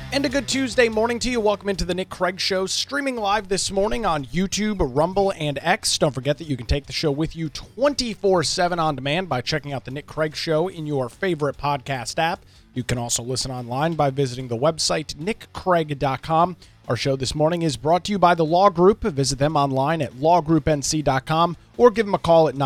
And a good Tuesday morning to you. Welcome into the Nick Craig Show, streaming live this morning on YouTube, Rumble, and X. Don't forget that you can take the show with you 24/7 on demand by checking out the Nick Craig Show in your favorite podcast app. You can also listen online by visiting the website nickcraig.com. Our show this morning is brought to you by the Law Group. Visit them online at lawgroupnc.com or give them a call at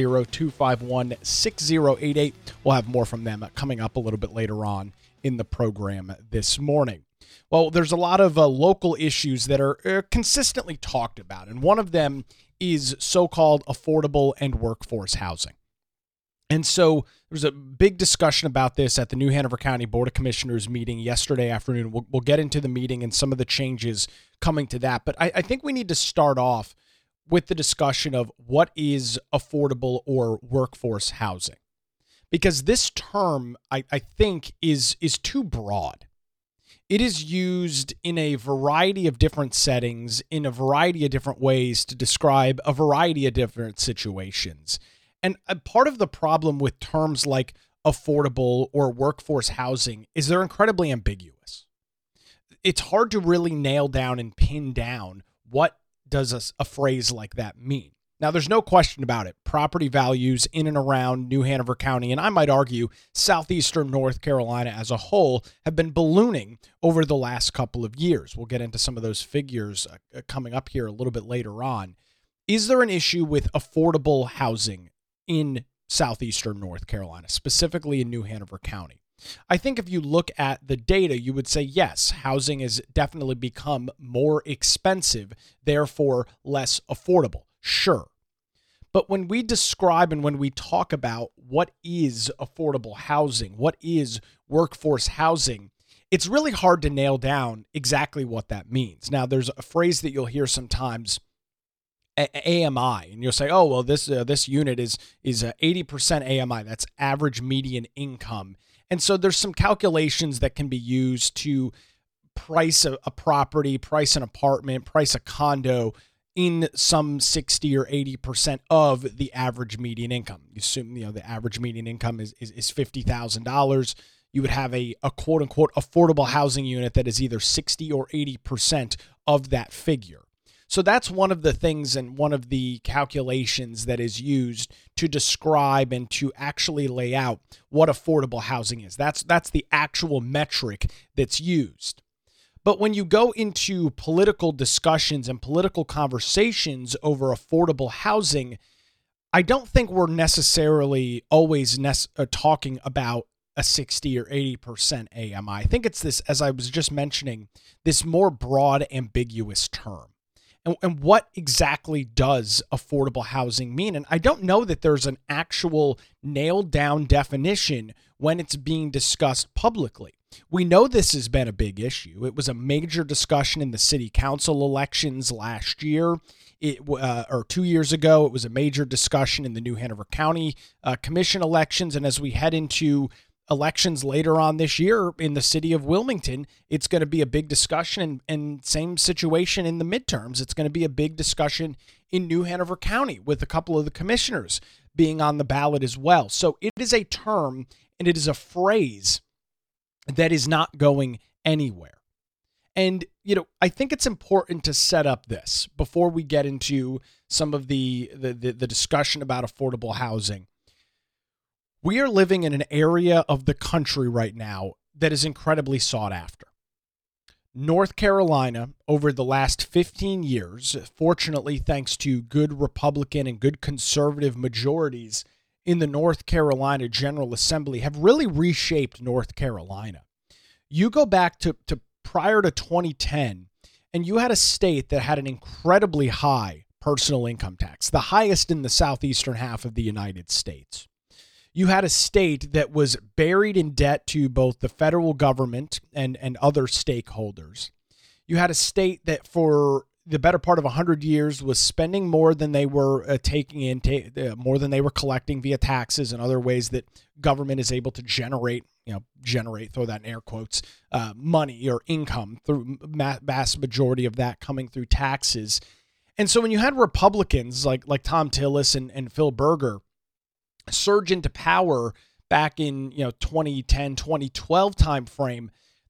910-251-6088. We'll have more from them coming up a little bit later on in the program this morning. Well, there's a lot of local issues that are consistently talked about, and one of them is so-called affordable and workforce housing. And so there was a big discussion about this at the New Hanover County Board of Commissioners meeting yesterday afternoon. We'll get into the meeting and some of the changes coming to that, but I think we need to start off with the discussion of what is affordable or workforce housing. Because this term, I think, is too broad. It is used in a variety of different settings, in a variety of different ways to describe a variety of different situations. And a part of the problem with terms like affordable or workforce housing is they're incredibly ambiguous. It's hard to really nail down and pin down what does a phrase like that mean. Now, there's no question about it. Property values in and around New Hanover County, and I might argue southeastern North Carolina as a whole, have been ballooning over the last couple of years. We'll get into some of those figures coming up here a little bit later on. Is there an issue with affordable housing in southeastern North Carolina, specifically in New Hanover County? I think if you look at the data, you would say yes, housing has definitely become more expensive, therefore less affordable. Sure. But when we describe and when we talk about what is affordable housing, what is workforce housing, it's really hard to nail down exactly what that means. Now, there's a phrase that you'll hear sometimes, AMI, and you'll say, oh, well, this unit is 80% AMI. That's average median income. And so there's some calculations that can be used to price a property, price an apartment, price a condo in some 60 or 80% of the average median income. You assume, the average median income is $50,000. You would have a quote unquote affordable housing unit that is either 60 or 80% of that figure. So that's one of the things and one of the calculations that is used to describe and to actually lay out what affordable housing is. That's the actual metric that's used. But when you go into political discussions and political conversations over affordable housing, I don't think we're necessarily always talking about a 60 or 80% AMI. I think it's this, as I was just mentioning, this more broad, ambiguous term. And what exactly does affordable housing mean? And I don't know that there's an actual nailed down definition when it's being discussed publicly. We know this has been a big issue. It was a major discussion in the city council elections last year, or 2 years ago. It was a major discussion in the New Hanover County Commission elections. And as we head into elections later on this year in the city of Wilmington, it's going to be a big discussion, and same situation in the midterms. It's going to be a big discussion in New Hanover County with a couple of the commissioners being on the ballot as well. So it is a term and it is a phrase that is not going anywhere. And, I think it's important to set up this before we get into some of the discussion about affordable housing. We are living in an area of the country right now that is incredibly sought after. North Carolina, over the last 15 years, fortunately, thanks to good Republican and good conservative majorities in the North Carolina General Assembly, have really reshaped North Carolina. You go back to prior to 2010, and you had a state that had an incredibly high personal income tax, the highest in the southeastern half of the United States. You had a state that was buried in debt to both the federal government and other stakeholders. You had a state that for the better part of 100 years was spending more than they were taking in, more than they were collecting via taxes and other ways that government is able to generate, throw that in air quotes, money or income through vast majority of that coming through taxes. And so when you had Republicans like Thom Tillis and Phil Berger surge into power back in 2010, 2012 timeframe,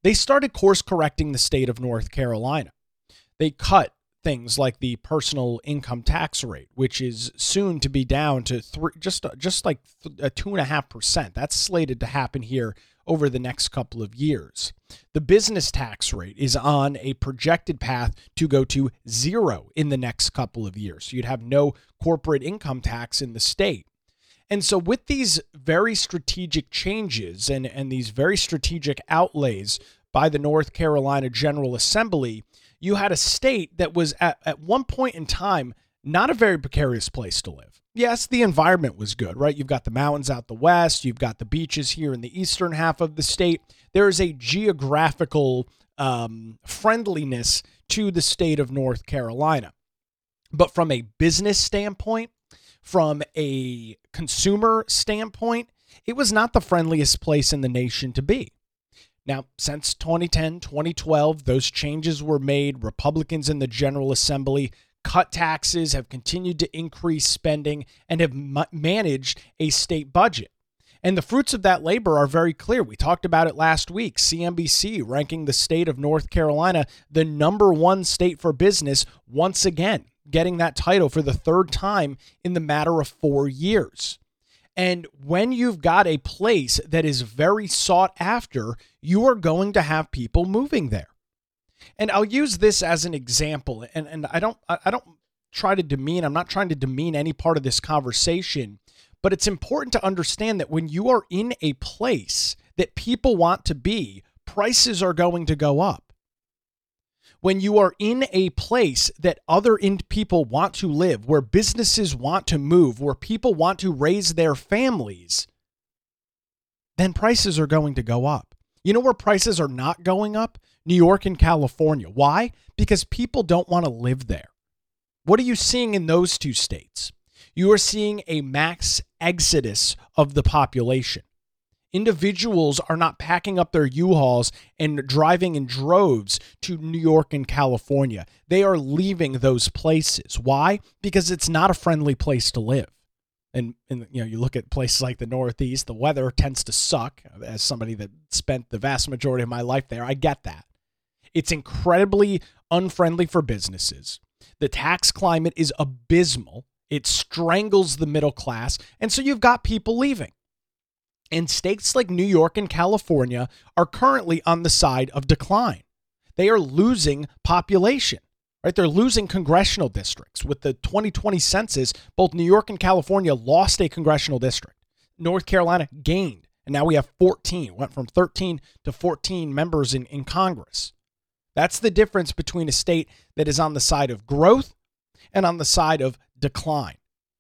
They started course correcting the state of North Carolina. They cut things like the personal income tax rate, which is soon to be down to just like 2.5%. That's slated to happen here over the next couple of years. The business tax rate is on a projected path to go to 0 in the next couple of years. So you'd have no corporate income tax in the state. And so with these very strategic changes and these very strategic outlays by the North Carolina General Assembly, you had a state that was at one point in time not a very precarious place to live. Yes, the environment was good, right? You've got the mountains out the west. You've got the beaches here in the eastern half of the state. There is a geographical friendliness to the state of North Carolina. But from a business standpoint, from a consumer standpoint, it was not the friendliest place in the nation to be. Now, since 2010, 2012, those changes were made. Republicans in the General Assembly cut taxes, have continued to increase spending, and have managed a state budget. And the fruits of that labor are very clear. We talked about it last week. CNBC ranking the state of North Carolina the #1 state for business once again, getting that title for the third time in the matter of 4 years. And when you've got a place that is very sought after, you are going to have people moving there. And I'll use this as an example, and I don't try to demean, I'm not trying to demean any part of this conversation, but it's important to understand that when you are in a place that people want to be, prices are going to go up. When you are in a place that other people want to live, where businesses want to move, where people want to raise their families, then prices are going to go up. You know where prices are not going up? New York and California. Why? Because people don't want to live there. What are you seeing in those two states? You are seeing a mass exodus of the population. Individuals are not packing up their U-Hauls and driving in droves to New York and California. They are leaving those places. Why? Because it's not a friendly place to live. And you look at places like the Northeast, the weather tends to suck. As somebody that spent the vast majority of my life there, I get that. It's incredibly unfriendly for businesses. The tax climate is abysmal. It strangles the middle class. And so you've got people leaving. And states like New York and California are currently on the side of decline. They are losing population, right? They're losing congressional districts. With the 2020 census, both New York and California lost a congressional district. North Carolina gained, and now we have 14. Went from 13 to 14 members in Congress. That's the difference between a state that is on the side of growth and on the side of decline.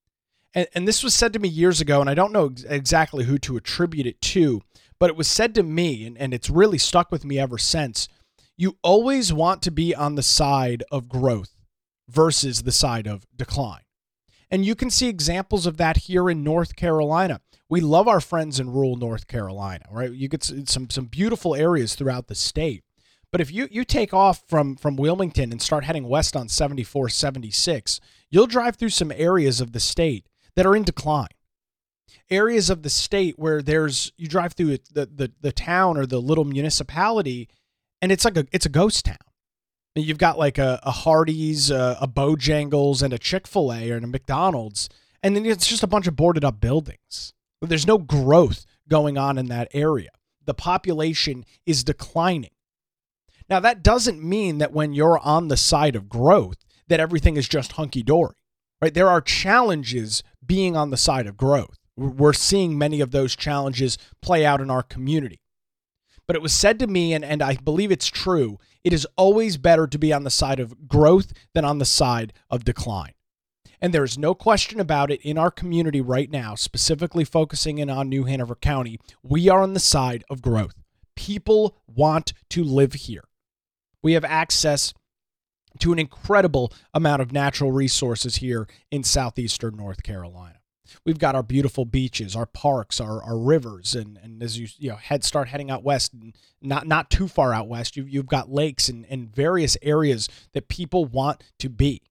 And this was said to me years ago, and I don't know exactly who to attribute it to, but it was said to me, and it's really stuck with me ever since. You always want to be on the side of growth versus the side of decline. And you can see examples of that here in North Carolina. We love our friends in rural North Carolina, right? You get some beautiful areas throughout the state. But if you take off from Wilmington and start heading west on 74, 76, you'll drive through some areas of the state that are in decline. Areas of the state where you drive through the town or the little municipality, and it's a ghost town. And you've got like a Hardee's, a Bojangles, and a Chick-fil-A and a McDonald's, and then it's just a bunch of boarded up buildings. There's no growth going on in that area. The population is declining. Now, that doesn't mean that when you're on the side of growth, that everything is just hunky-dory, right? There are challenges being on the side of growth. We're seeing many of those challenges play out in our community. But it was said to me, and I believe it's true, it is always better to be on the side of growth than on the side of decline. And there is no question about it in our community right now, specifically focusing in on New Hanover County, we are on the side of growth. People want to live here. We have access to an incredible amount of natural resources here in southeastern North Carolina. We've got our beautiful beaches, our parks, our rivers, and as you start heading out west, and not too far out west, you've got lakes and various areas that people want to be.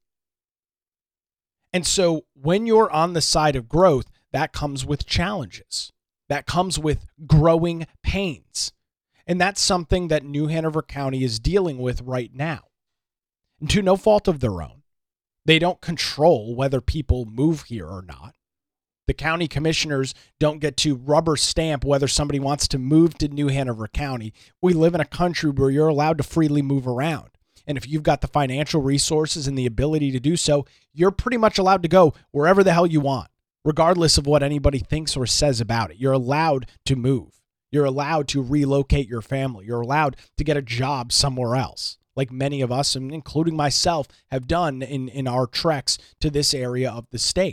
And so when you're on the side of growth, that comes with challenges. That comes with growing pains. And that's something that New Hanover County is dealing with right now, and to no fault of their own. They don't control whether people move here or not. The county commissioners don't get to rubber stamp whether somebody wants to move to New Hanover County. We live in a country where you're allowed to freely move around. And if you've got the financial resources and the ability to do so, you're pretty much allowed to go wherever the hell you want, regardless of what anybody thinks or says about it. You're allowed to move. You're allowed to relocate your family. You're allowed to get a job somewhere else, like many of us, and including myself, have done in our treks to this area of the state.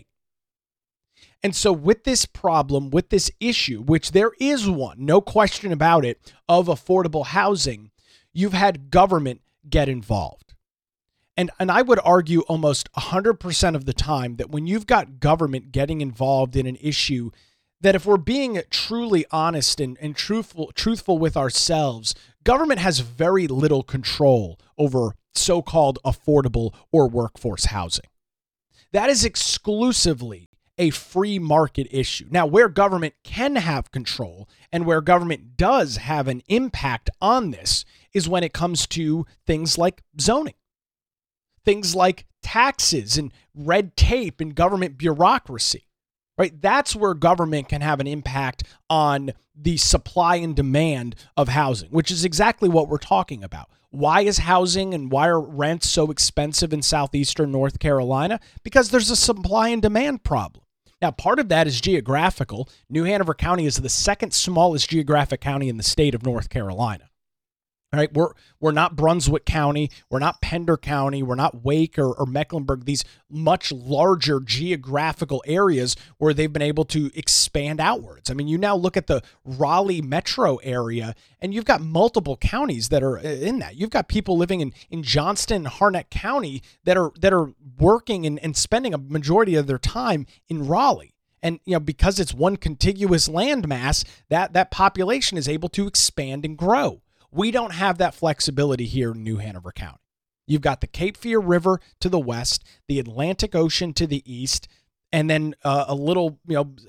And so with this problem, with this issue, which there is one, no question about it, of affordable housing, you've had government get involved. And I would argue almost 100% of the time that when you've got government getting involved in an issue, that if we're being truly honest and truthful with ourselves, government has very little control over so-called affordable or workforce housing. That is exclusively a free market issue. Now, where government can have control and where government does have an impact on this is when it comes to things like zoning, things like taxes and red tape and government bureaucracy, right? That's where government can have an impact on the supply and demand of housing, which is exactly what we're talking about. Why is housing and why are rents so expensive in southeastern North Carolina? Because there's a supply and demand problem. Now, part of that is geographical. New Hanover County is the second smallest geographic county in the state of North Carolina. All right, we're not Brunswick County, we're not Pender County, we're not Wake or Mecklenburg, these much larger geographical areas where they've been able to expand outwards. I mean, you now look at the Raleigh metro area, and you've got multiple counties that are in that. You've got people living in Johnston, Harnett County that are working and spending a majority of their time in Raleigh. And because it's one contiguous landmass, that population is able to expand and grow. We don't have that flexibility here in New Hanover County. You've got the Cape Fear River to the west, the Atlantic Ocean to the east, and then a little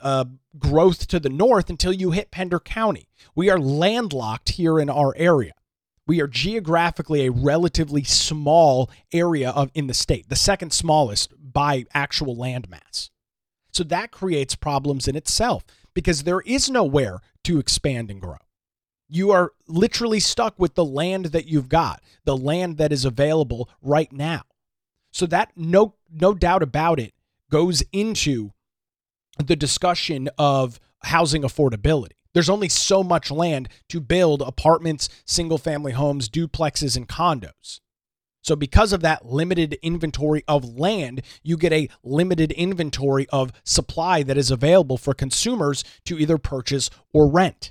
growth to the north until you hit Pender County. We are landlocked here in our area. We are geographically a relatively small area in the state, the second smallest by actual landmass. So that creates problems in itself because there is nowhere to expand and grow. You are literally stuck with the land that you've got, the land that is available right now. So that no doubt about it goes into the discussion of housing affordability. There's only so much land to build apartments, single-family homes, duplexes, and condos. So because of that limited inventory of land, you get a limited inventory of supply that is available for consumers to either purchase or rent.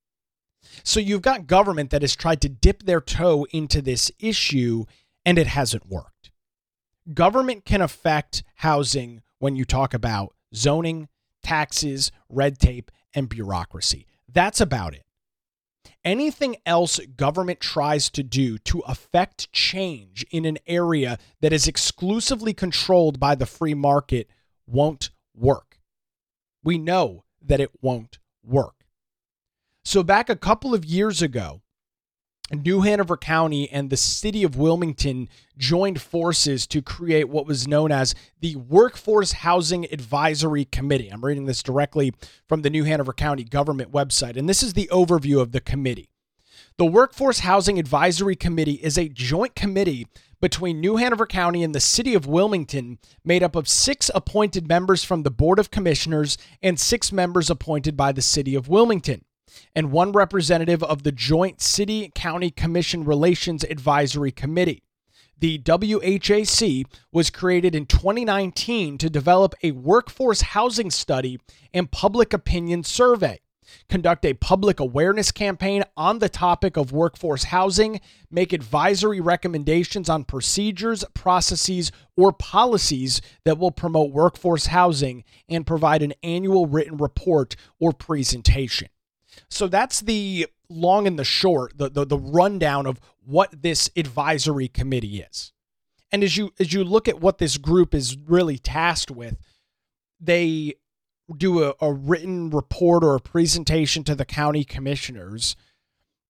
So you've got government that has tried to dip their toe into this issue, and it hasn't worked. Government can affect housing when you talk about zoning, taxes, red tape, and bureaucracy. That's about it. Anything else government tries to do to affect change in an area that is exclusively controlled by the free market won't work. We know that it won't work. So back a couple of years ago, New Hanover County and the city of Wilmington joined forces to create what was known as the Workforce Housing Advisory Committee. I'm reading this directly from the New Hanover County government website, and this is the overview of the committee. The Workforce Housing Advisory Committee is a joint committee between New Hanover County and the city of Wilmington, made up of 6 appointed members from the Board of Commissioners and 6 members appointed by the city of Wilmington, and 1 representative of the Joint City-County Commission Relations Advisory Committee. The WHAC was created in 2019 to develop a workforce housing study and public opinion survey, conduct a public awareness campaign on the topic of workforce housing, make advisory recommendations on procedures, processes, or policies that will promote workforce housing, and provide an annual written report or presentation. So that's the long and the short, the rundown of what this advisory committee is. And as you look at what this group is really tasked with, they do a written report or a presentation to the county commissioners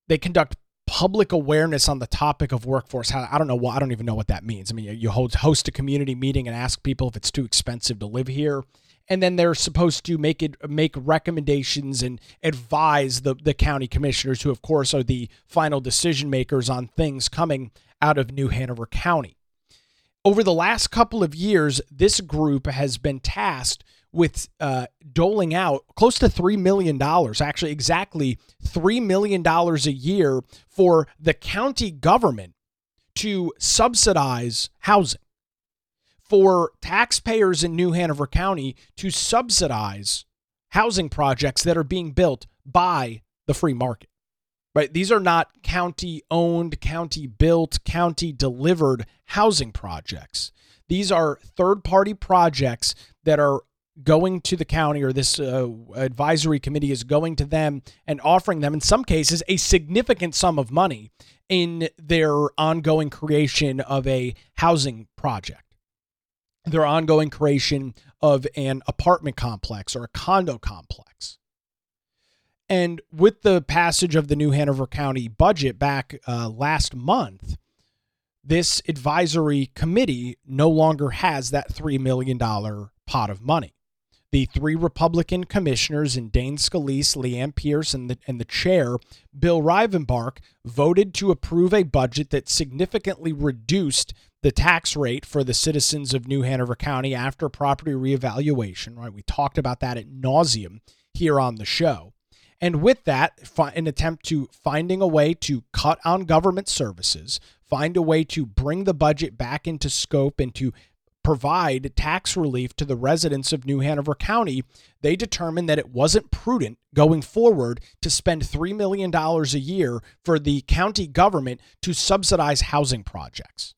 They conduct public awareness on the topic of workforce. I don't even know what that means. I mean, you host a community meeting and ask people if it's too expensive to live here. And then they're supposed to make recommendations and advise the county commissioners, who of course are the final decision makers on things coming out of New Hanover County. Over the last couple of years, this group has been tasked with doling out close to $3 million, actually exactly $3 million a year for the county government to subsidize housing, for taxpayers in New Hanover County to subsidize housing projects that are being built by the free market. Right? These are not county-owned, county-built, county-delivered housing projects. These are third-party projects that are going to the county, or this advisory committee is going to them and offering them, in some cases, a significant sum of money in their ongoing creation of a housing project, their ongoing creation of an apartment complex or a condo complex. And with the passage of the New Hanover County budget back last month, this advisory committee no longer has that $3 million pot of money. The three Republican commissioners in Dane Scalise, Leanne Pierce, and the chair, Bill Rivenbark, voted to approve a budget that significantly reduced the tax rate for the citizens of New Hanover County after property reevaluation. Right, we talked about that ad nauseum here on the show. And with that, an attempt to finding a way to cut on government services, find a way to bring the budget back into scope and to provide tax relief to the residents of New Hanover County, they determined that it wasn't prudent going forward to spend $3 million a year for the county government to subsidize housing projects.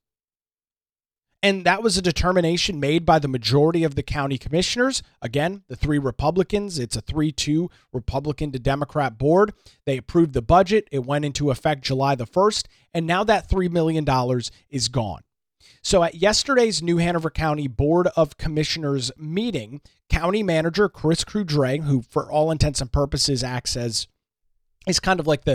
And that was a determination made by the majority of the county commissioners. Again, the three Republicans. It's a 3-2 Republican to Democrat board. They approved the budget. It went into effect July the 1st. And now that $3 million is gone. So at yesterday's New Hanover County Board of Commissioners meeting, County Manager Chris Crudre, who for all intents and purposes acts as is kind of like the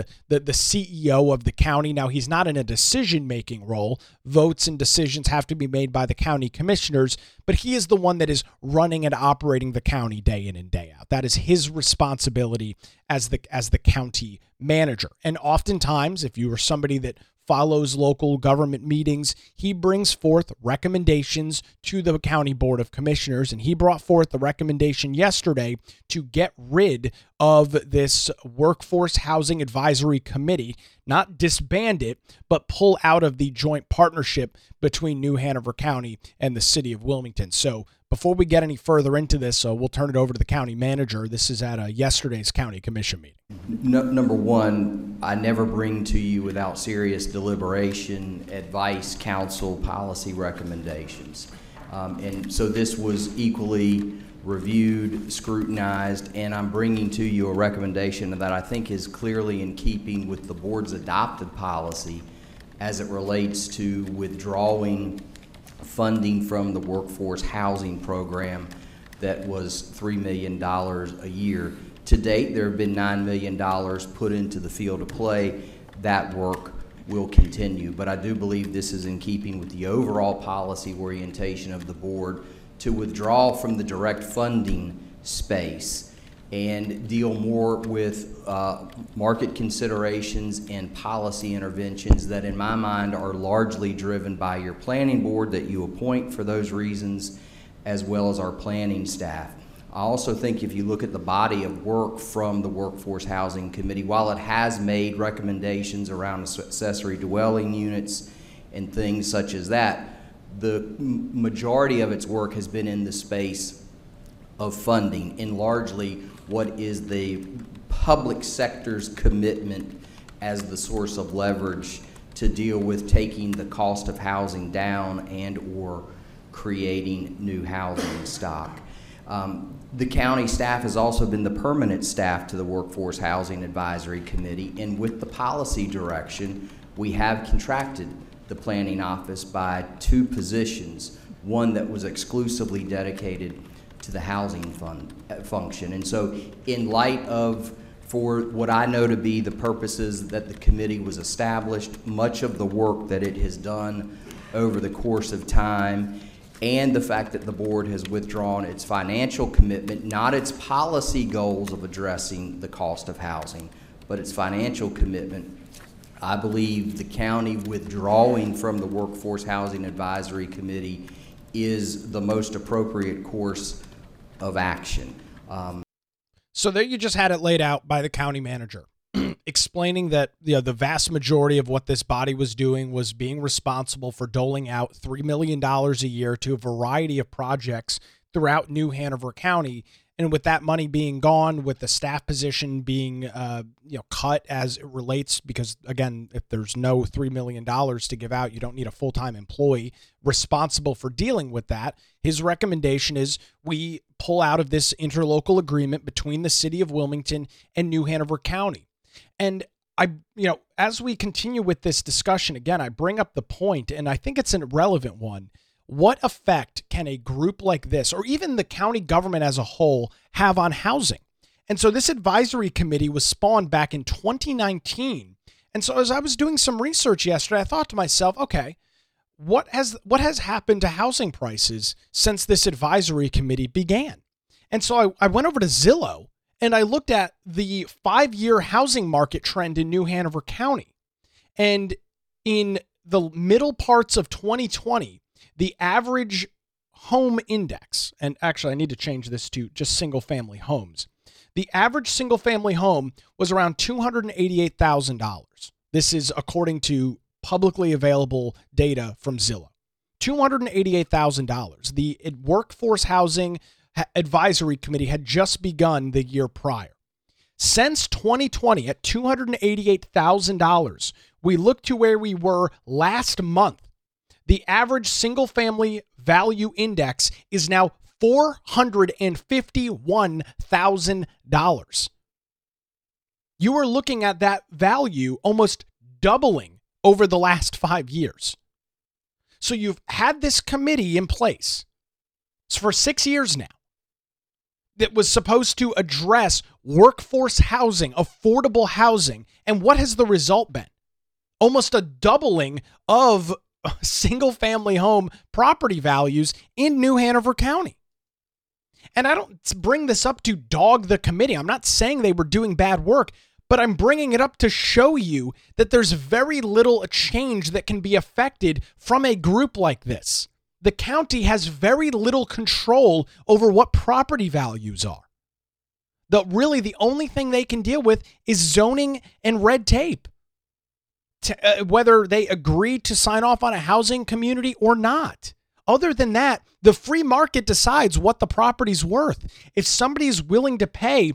CEO of the county. Now, he's not in a decision-making role. Votes and decisions have to be made by the county commissioners, but he is the one that is running and operating the county day in and day out. That is his responsibility as the county manager. And oftentimes, if you are somebody that follows local government meetings, he brings forth recommendations to the County Board of Commissioners, and he brought forth the recommendation yesterday to get rid of this Workforce Housing Advisory Committee, not disband it, but pull out of the joint partnership between New Hanover County and the city of Wilmington. So before we get any further into this, we'll turn it over to the county manager. This is at yesterday's county commission meeting. Number one, I never bring to you without serious deliberation, advice, counsel, policy recommendations. And so this was equally reviewed, scrutinized, and I'm bringing to you a recommendation that I think is clearly in keeping with the board's adopted policy as it relates to withdrawing funding from the workforce housing program that was $3 million a year. To date, there have been $9 million put into the field of play. That work will continue, but I do believe this is in keeping with the overall policy orientation of the board to withdraw from the direct funding space and deal more with market considerations and policy interventions that in my mind are largely driven by your planning board that you appoint for those reasons, as well as our planning staff. I also think if you look at the body of work from the Workforce Housing Committee, while it has made recommendations around accessory dwelling units and things such as that, the majority of its work has been in the space of funding and largely what is the public sector's commitment as the source of leverage to deal with taking the cost of housing down and or creating new housing stock. The county staff has also been the permanent staff to the Workforce Housing Advisory Committee, and with the policy direction, we have contracted the planning office by 2 positions, one that was exclusively dedicated to the housing fund function. And so in light of for what I know to be the purposes that the committee was established, much of the work that it has done over the course of time, and the fact that the board has withdrawn its financial commitment, not its policy goals of addressing the cost of housing, but its financial commitment. I believe the county withdrawing from the Workforce Housing Advisory Committee is the most appropriate course of action. So there you just had it laid out by the county manager, explaining that the vast majority of what this body was doing was being responsible for doling out $3 million a year to a variety of projects throughout New Hanover County. And with that money being gone, with the staff position being cut as it relates, because again, if there's no $3 million to give out, you don't need a full-time employee responsible for dealing with that. His recommendation is we pull out of this interlocal agreement between the city of Wilmington and New Hanover County. And as we continue with this discussion, again, I bring up the point, and I think it's a relevant one. What effect can a group like this, or even the county government as a whole, have on housing? And so this advisory committee was spawned back in 2019. And so as I was doing some research yesterday, I thought to myself, okay, what has happened to housing prices since this advisory committee began? And so I went over to Zillow and I looked at the 5-year housing market trend in New Hanover County. And in the middle parts of 2020, the average home index, and actually I need to change this to just single family homes. The average single family home was around $288,000. This is according to publicly available data from Zillow. $288,000. The Workforce Housing Advisory Committee had just begun the year prior. Since 2020, at $288,000, we look to where we were last month. The average single-family value index is now $451,000. You are looking at that value almost doubling over the last 5 years. So you've had this committee in place for 6 years now that was supposed to address workforce housing, affordable housing. And what has the result been? Almost a doubling of single-family home property values in New Hanover County. And I don't bring this up to dog the committee. I'm not saying they were doing bad work, but I'm bringing it up to show you that there's very little change that can be affected from a group like this. The county has very little control over what property values are. Really, the only thing they can deal with is zoning and red tape. Whether they agree to sign off on a housing community or not. Other than that, the free market decides what the property's worth. If somebody's willing to pay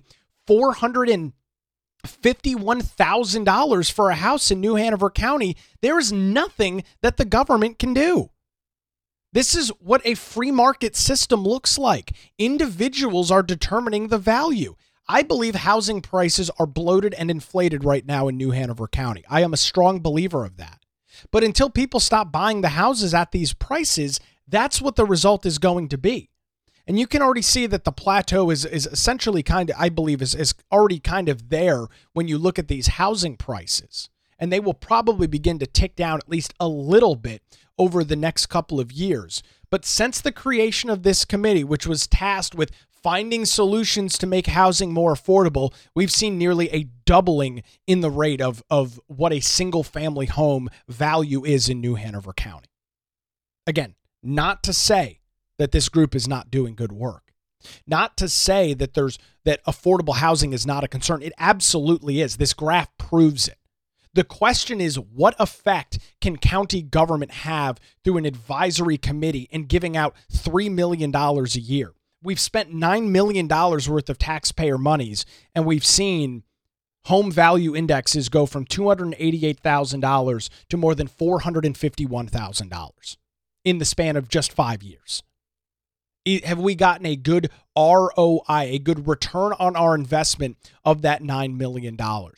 $451,000 for a house in New Hanover County, there is nothing that the government can do. This is what a free market system looks like. Individuals are determining the value. I believe housing prices are bloated and inflated right now in New Hanover County. I am a strong believer of that. But until people stop buying the houses at these prices, that's what the result is going to be. And you can already see that the plateau is essentially I believe is already kind of there when you look at these housing prices. And they will probably begin to tick down at least a little bit over the next couple of years. But since the creation of this committee, which was tasked with finding solutions to make housing more affordable, we've seen nearly a doubling in the rate of what a single-family home value is in New Hanover County. Again, not to say that this group is not doing good work. Not to say that that affordable housing is not a concern. It absolutely is. This graph proves it. The question is, what effect can county government have through an advisory committee and giving out $3 million a year? We've spent $9 million worth of taxpayer monies, and we've seen home value indexes go from $288,000 to more than $451,000 in the span of just 5 years. Have we gotten a good ROI, a good return on our investment of that $9 million?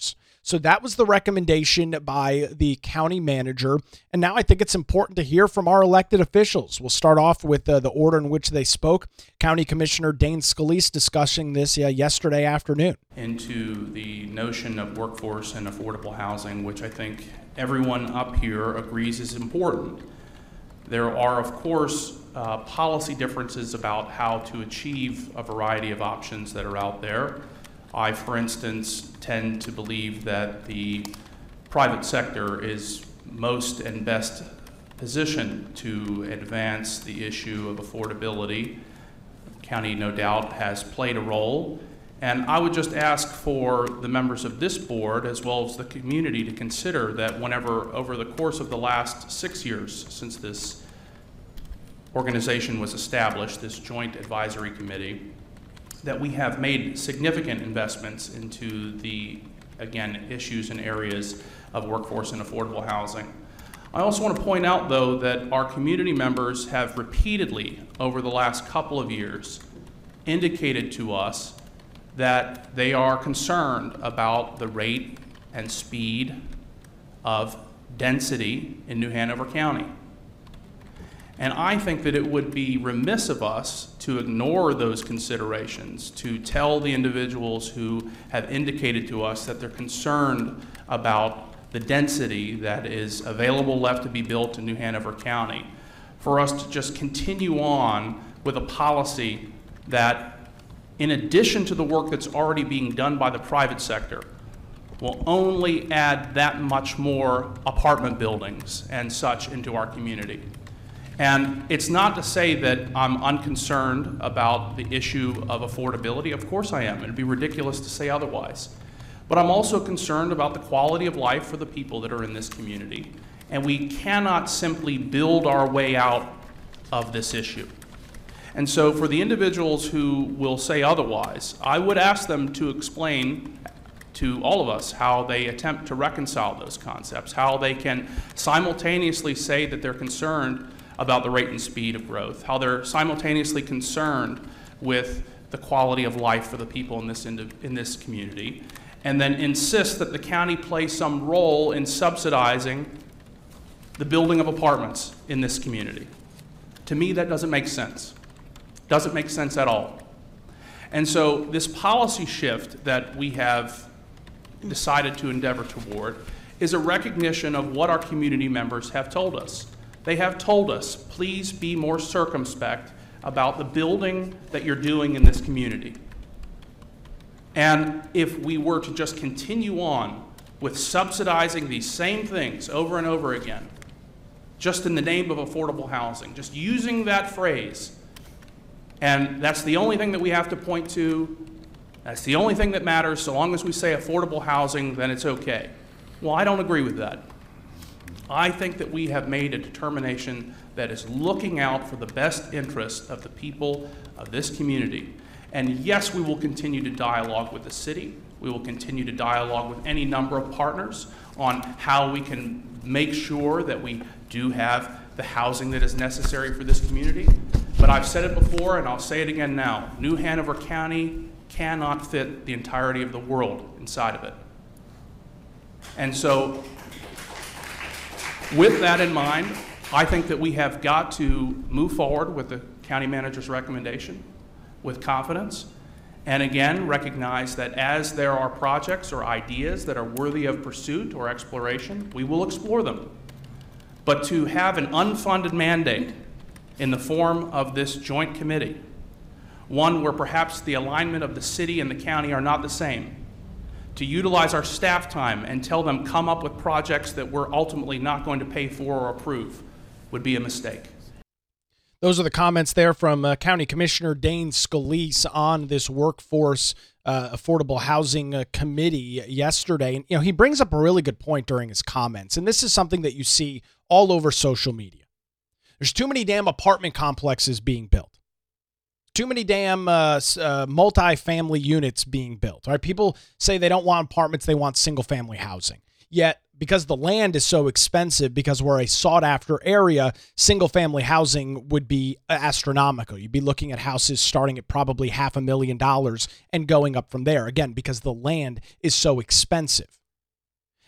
So that was the recommendation by the county manager. And now I think it's important to hear from our elected officials. We'll start off with the order in which they spoke. County Commissioner Dane Scalise discussing this yesterday afternoon. Into the notion of workforce and affordable housing, which I think everyone up here agrees is important. There are, of course, policy differences about how to achieve a variety of options that are out there. I, for instance, tend to believe that the private sector is most and best positioned to advance the issue of affordability. The county, no doubt, has played a role. And I would just ask for the members of this board, as well as the community, to consider that whenever, over the course of the last 6 years since this organization was established, this joint advisory committee, that we have made significant investments into the, again, issues and areas of workforce and affordable housing. I also want to point out, though, that our community members have repeatedly, over the last couple of years, indicated to us that they are concerned about the rate and speed of density in New Hanover County. And I think that it would be remiss of us to ignore those considerations, to tell the individuals who have indicated to us that they're concerned about the density that is available left to be built in New Hanover County, for us to just continue on with a policy that, in addition to the work that's already being done by the private sector, will only add that much more apartment buildings and such into our community. And it's not to say that I'm unconcerned about the issue of affordability. Of course I am. It'd be ridiculous to say otherwise. But I'm also concerned about the quality of life for the people that are in this community. And we cannot simply build our way out of this issue. And so for the individuals who will say otherwise, I would ask them to explain to all of us how they attempt to reconcile those concepts, how they can simultaneously say that they're concerned about the rate and speed of growth, how they're simultaneously concerned with the quality of life for the people in this community, and then insist that the county play some role in subsidizing the building of apartments in this community. To me, that doesn't make sense. Doesn't make sense at all. And so this policy shift that we have decided to endeavor toward is a recognition of what our community members have told us. They have told us, please be more circumspect about the building that you're doing in this community. And if we were to just continue on with subsidizing these same things over and over again, just in the name of affordable housing, just using that phrase, and that's the only thing that we have to point to, that's the only thing that matters, so long as we say affordable housing, then it's okay. Well, I don't agree with that. I think that we have made a determination that is looking out for the best interest of the people of this community. And yes, we will continue to dialogue with the city. We will continue to dialogue with any number of partners on how we can make sure that we do have the housing that is necessary for this community. But I've said it before, and I'll say it again now. New Hanover County cannot fit the entirety of the world inside of it. And so, with that in mind, I think that we have got to move forward with the county manager's recommendation with confidence, and again, recognize that as there are projects or ideas that are worthy of pursuit or exploration, we will explore them. But to have an unfunded mandate in the form of this joint committee, one where perhaps the alignment of the city and the county are not the same, to utilize our staff time and tell them come up with projects that we're ultimately not going to pay for or approve would be a mistake. Those are the comments there from County Commissioner Dane Scalise on this workforce affordable housing committee yesterday. And, he brings up a really good point during his comments. And this is something that you see all over social media. There's too many damn apartment complexes being built. Too many damn multi-family units being built. Right? People say they don't want apartments, they want single-family housing. Yet, because the land is so expensive, because we're a sought-after area, single-family housing would be astronomical. You'd be looking at houses starting at probably $500,000 and going up from there. Again, because the land is so expensive.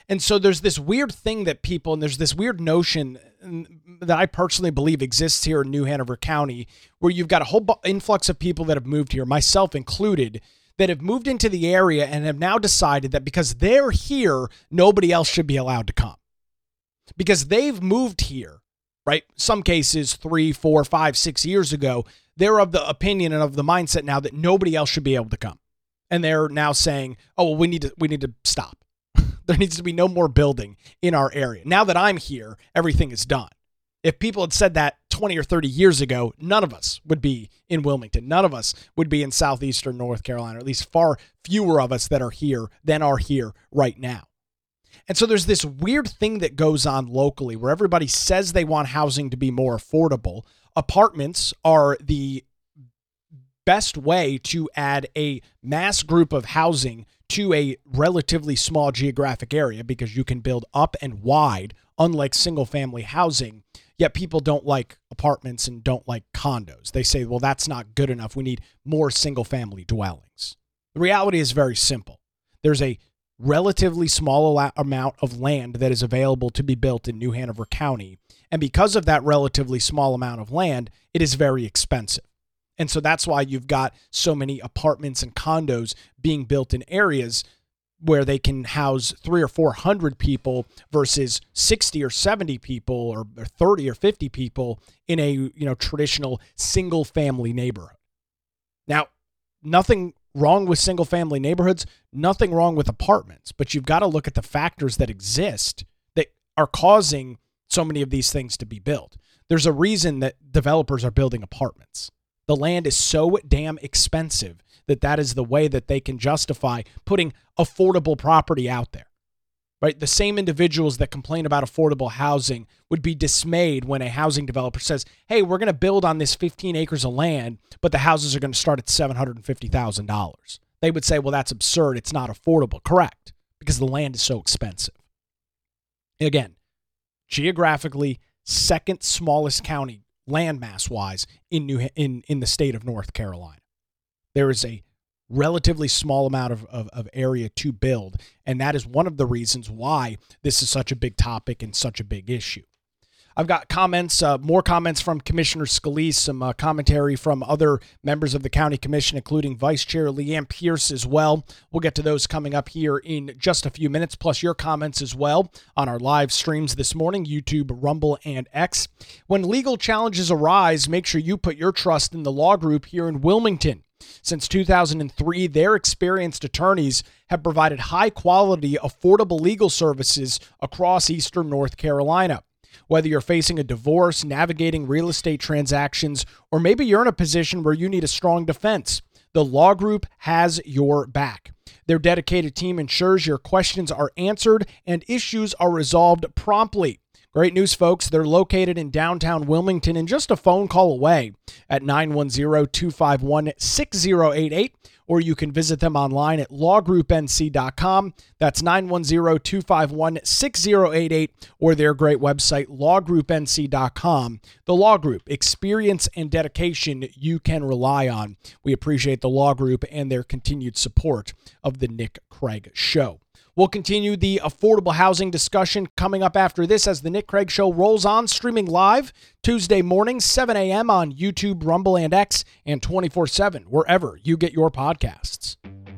And so there's this weird thing that people, and there's this weird notion that I personally believe exists here in New Hanover County, where you've got a whole influx of people that have moved here, myself included, that have moved into the area and have now decided that because they're here, nobody else should be allowed to come. Because they've moved here, right? Some cases 3, 4, 5, 6 years ago, they're of the opinion and of the mindset now that nobody else should be able to come. And they're now saying, oh, well, we need to stop. There needs to be no more building in our area. Now that I'm here, everything is done. If people had said that 20 or 30 years ago, none of us would be in Wilmington. None of us would be in southeastern North Carolina, or at least far fewer of us that are here than are here right now. And so there's this weird thing that goes on locally where everybody says they want housing to be more affordable. Apartments are the best way to add a mass group of housing to a relatively small geographic area because you can build up and wide, unlike single family housing. Yet people don't like apartments and don't like condos. They say, well, that's not good enough. We need more single family dwellings. The reality is very simple. There's a relatively small amount of land that is available to be built in New Hanover County. And because of that relatively small amount of land, it is very expensive. And so that's why you've got so many apartments and condos being built in areas where they can house 300 or 400 people versus 60 or 70 people or 30 or 50 people in a traditional single family neighborhood. Now, nothing wrong with single family neighborhoods, nothing wrong with apartments, but you've got to look at the factors that exist that are causing so many of these things to be built. There's a reason that developers are building apartments. The land is so damn expensive that is the way that they can justify putting affordable property out there, right? The same individuals that complain about affordable housing would be dismayed when a housing developer says, hey, we're going to build on this 15 acres of land, but the houses are going to start at $750,000. They would say, well, that's absurd. It's not affordable. Correct, because the land is so expensive. Again, geographically, second smallest county landmass-wise in the state of North Carolina. There is a relatively small amount of area to build, and that is one of the reasons why this is such a big topic and such a big issue. I've got comments, more comments from Commissioner Scalise, some commentary from other members of the County Commission, including Vice Chair Leanne Pierce as well. We'll get to those coming up here in just a few minutes, plus your comments as well on our live streams this morning, YouTube, Rumble, and X. When legal challenges arise, make sure you put your trust in the Law Group here in Wilmington. Since 2003, their experienced attorneys have provided high-quality, affordable legal services across eastern North Carolina. Whether you're facing a divorce, navigating real estate transactions, or maybe you're in a position where you need a strong defense, the Law Group has your back. Their dedicated team ensures your questions are answered and issues are resolved promptly. Great news, folks. They're located in downtown Wilmington and just a phone call away at 910-251-6088, or you can visit them online at lawgroupnc.com. That's 910-251-6088, or their great website, lawgroupnc.com. The Law Group, experience and dedication you can rely on. We appreciate the Law Group and their continued support of the Nick Craig Show. We'll continue the affordable housing discussion coming up after this as the Nick Craig Show rolls on, streaming live Tuesday morning, 7 a.m. on YouTube, Rumble, and X, and 24/7, wherever you get your podcasts.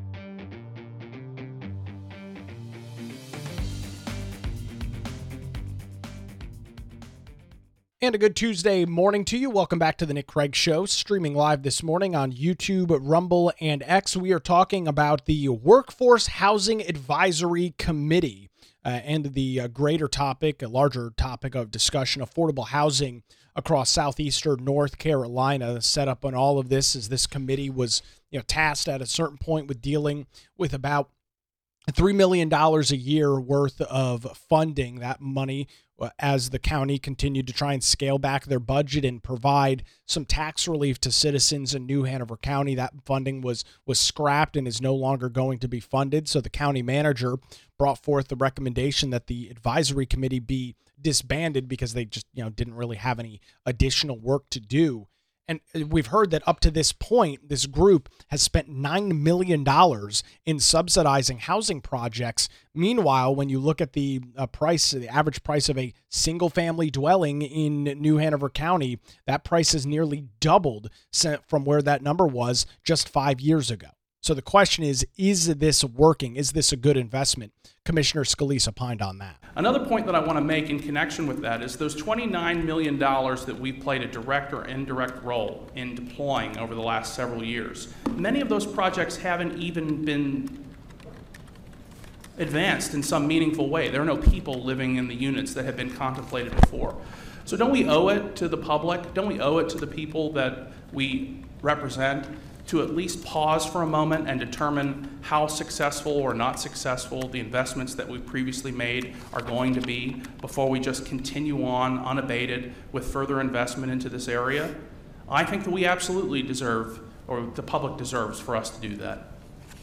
And a good Tuesday morning to you. Welcome back to the Nick Craig Show, streaming live this morning on YouTube, Rumble, and X. We are talking about the Workforce Housing Advisory Committee and the greater topic, a larger topic of discussion, affordable housing across southeastern North Carolina. The setup on all of this is this committee was tasked at a certain point with dealing with about $3 million a year worth of funding. That money, as the county continued to try and scale back their budget and provide some tax relief to citizens in New Hanover County, that funding was scrapped and is no longer going to be funded. So the county manager brought forth the recommendation that the advisory committee be disbanded because they just didn't really have any additional work to do. And we've heard that up to this point, this group has spent $9 million in subsidizing housing projects. Meanwhile, when you look at the average price of a single-family dwelling in New Hanover County, that price has nearly doubled from where that number was just 5 years ago. So the question is this working? Is this a good investment? Commissioner Scalise opined on that. Another point that I want to make in connection with that is those $29 million that we've played a direct or indirect role in deploying over the last several years. Many of those projects haven't even been advanced in some meaningful way. There are no people living in the units that have been contemplated before. So don't we owe it to the public? Don't we owe it to the people that we represent to at least pause for a moment and determine how successful or not successful the investments that we've previously made are going to be before we just continue on unabated with further investment into this area? I think that we absolutely deserve, or the public deserves, for us to do that.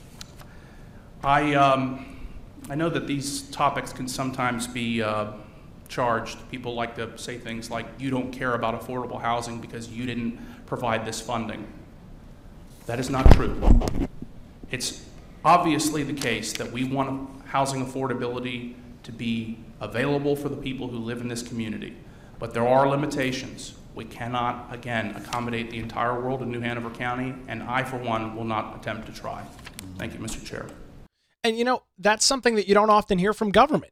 I know that these topics can sometimes be charged. People like to say things like, you don't care about affordable housing because you didn't provide this funding. That is not true. It's obviously the case that we want housing affordability to be available for the people who live in this community. But there are limitations. We cannot, again, accommodate the entire world in New Hanover County, and I, for one, will not attempt to try. Thank you, Mr. Chair. And, that's something that you don't often hear from government.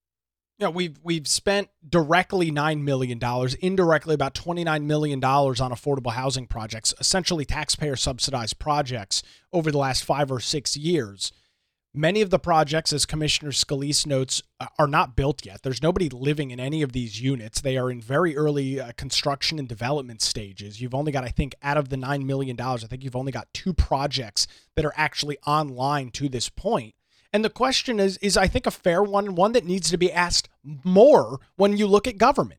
We've spent directly $9 million, indirectly about $29 million on affordable housing projects, essentially taxpayer subsidized projects over the last 5 or 6 years. Many of the projects, as Commissioner Scalise notes, are not built yet. There's nobody living in any of these units. They are in very early construction and development stages. You've only got, I think, out of the $9 million, I think you've only got 2 projects that are actually online to this point. And the question is I think, a fair one that needs to be asked more when you look at government.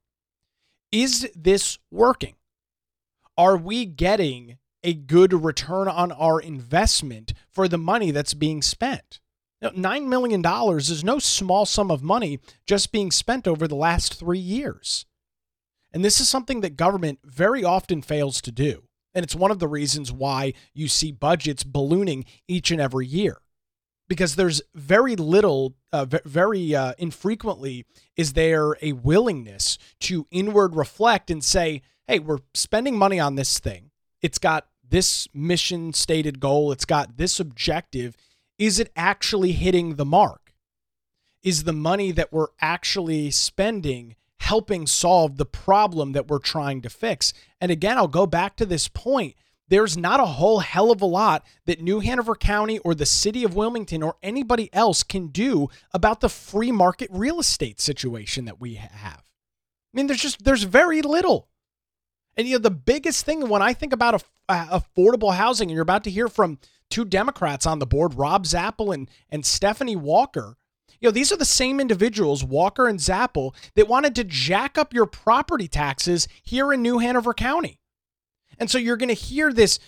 Is this working? Are we getting a good return on our investment for the money that's being spent? $9 million is no small sum of money just being spent over the last 3 years. And this is something that government very often fails to do. And it's one of the reasons why you see budgets ballooning each and every year. Because there's very little, very infrequently is there a willingness to inward reflect and say, hey, we're spending money on this thing. It's got this mission stated goal. It's got this objective. Is it actually hitting the mark? Is the money that we're actually spending helping solve the problem that we're trying to fix? And again, I'll go back to this point. There's not a whole hell of a lot that New Hanover County or the city of Wilmington or anybody else can do about the free market real estate situation that we have. I mean, there's very little. And the biggest thing when I think about affordable housing, and you're about to hear from 2 Democrats on the board, Rob Zappel and Stephanie Walker. These are the same individuals, Walker and Zappel, that wanted to jack up your property taxes here in New Hanover County. And so you're going to hear this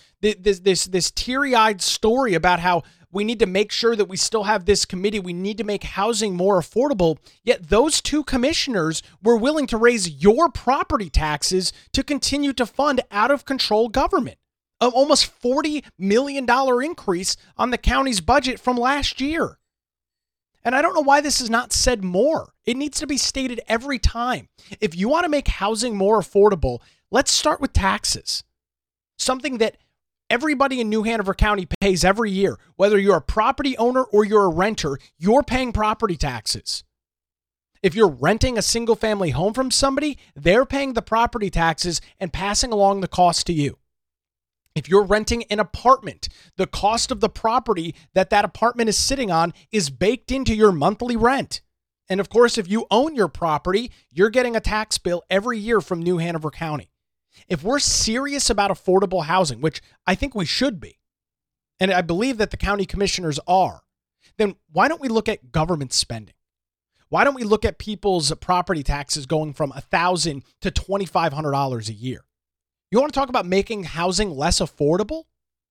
teary-eyed story about how we need to make sure that we still have this committee. We need to make housing more affordable. Yet those 2 commissioners were willing to raise your property taxes to continue to fund out-of-control government. An almost $40 million increase on the county's budget from last year. And I don't know why this is not said more. It needs to be stated every time. If you want to make housing more affordable, let's start with taxes. Something that everybody in New Hanover County pays every year. Whether you're a property owner or you're a renter, you're paying property taxes. If you're renting a single family home from somebody, they're paying the property taxes and passing along the cost to you. If you're renting an apartment, the cost of the property that apartment is sitting on is baked into your monthly rent. And of course, if you own your property, you're getting a tax bill every year from New Hanover County. If we're serious about affordable housing, which I think we should be, and I believe that the county commissioners are, then why don't we look at government spending? Why don't we look at people's property taxes going from $1,000 to $2,500 a year? You want to talk about making housing less affordable?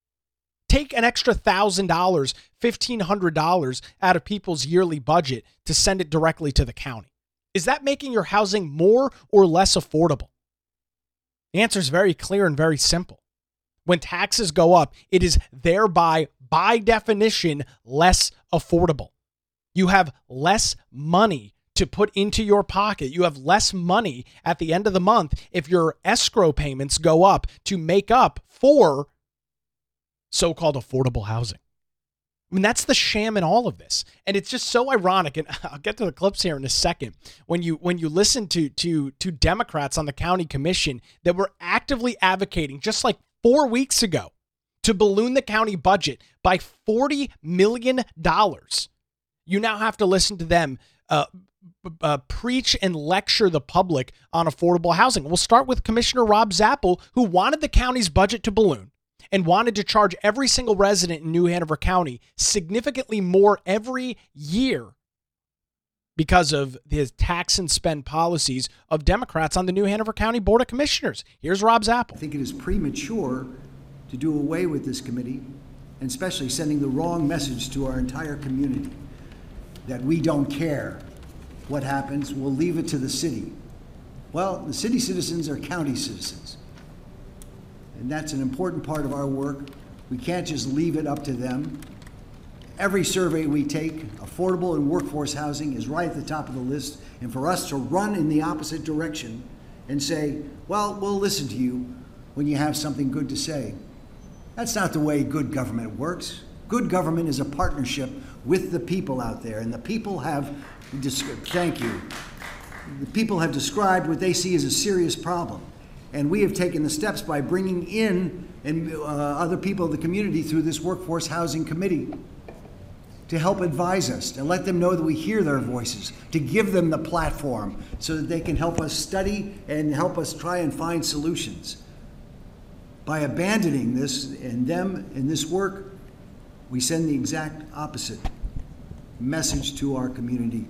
Take an extra $1,000, $1,500 out of people's yearly budget to send it directly to the county. Is that making your housing more or less affordable? The answer is very clear and very simple. When taxes go up, it is thereby, by definition, less affordable. You have less money to put into your pocket. You have less money at the end of the month if your escrow payments go up to make up for so-called affordable housing. I mean, that's the sham in all of this. And it's just so ironic, and I'll get to the clips here in a second, when you listen to Democrats on the county commission that were actively advocating just like 4 weeks ago to balloon the county budget by $40 million. You now have to listen to them preach and lecture the public on affordable housing. We'll start with Commissioner Rob Zappel, who wanted the county's budget to balloon and wanted to charge every single resident in New Hanover County significantly more every year because of the tax and spend policies of Democrats on the New Hanover County Board of Commissioners. Here's Rob Zappel. I think it is premature to do away with this committee, and especially sending the wrong message to our entire community that we don't care what happens, we'll leave it to the city. Well, the city citizens are county citizens. And that's an important part of our work. We can't just leave it up to them. Every survey we take, affordable and workforce housing is right at the top of the list. And for us to run in the opposite direction and say, well, we'll listen to you when you have something good to say. That's not the way good government works. Good government is a partnership with the people out there. And the people have, thank you, the people have described what they see as a serious problem. And we have taken the steps by bringing in other people of the community through this Workforce Housing Committee to help advise us, to let them know that we hear their voices, to give them the platform so that they can help us study and help us try and find solutions. By abandoning this and them in this work, we send the exact opposite message to our community.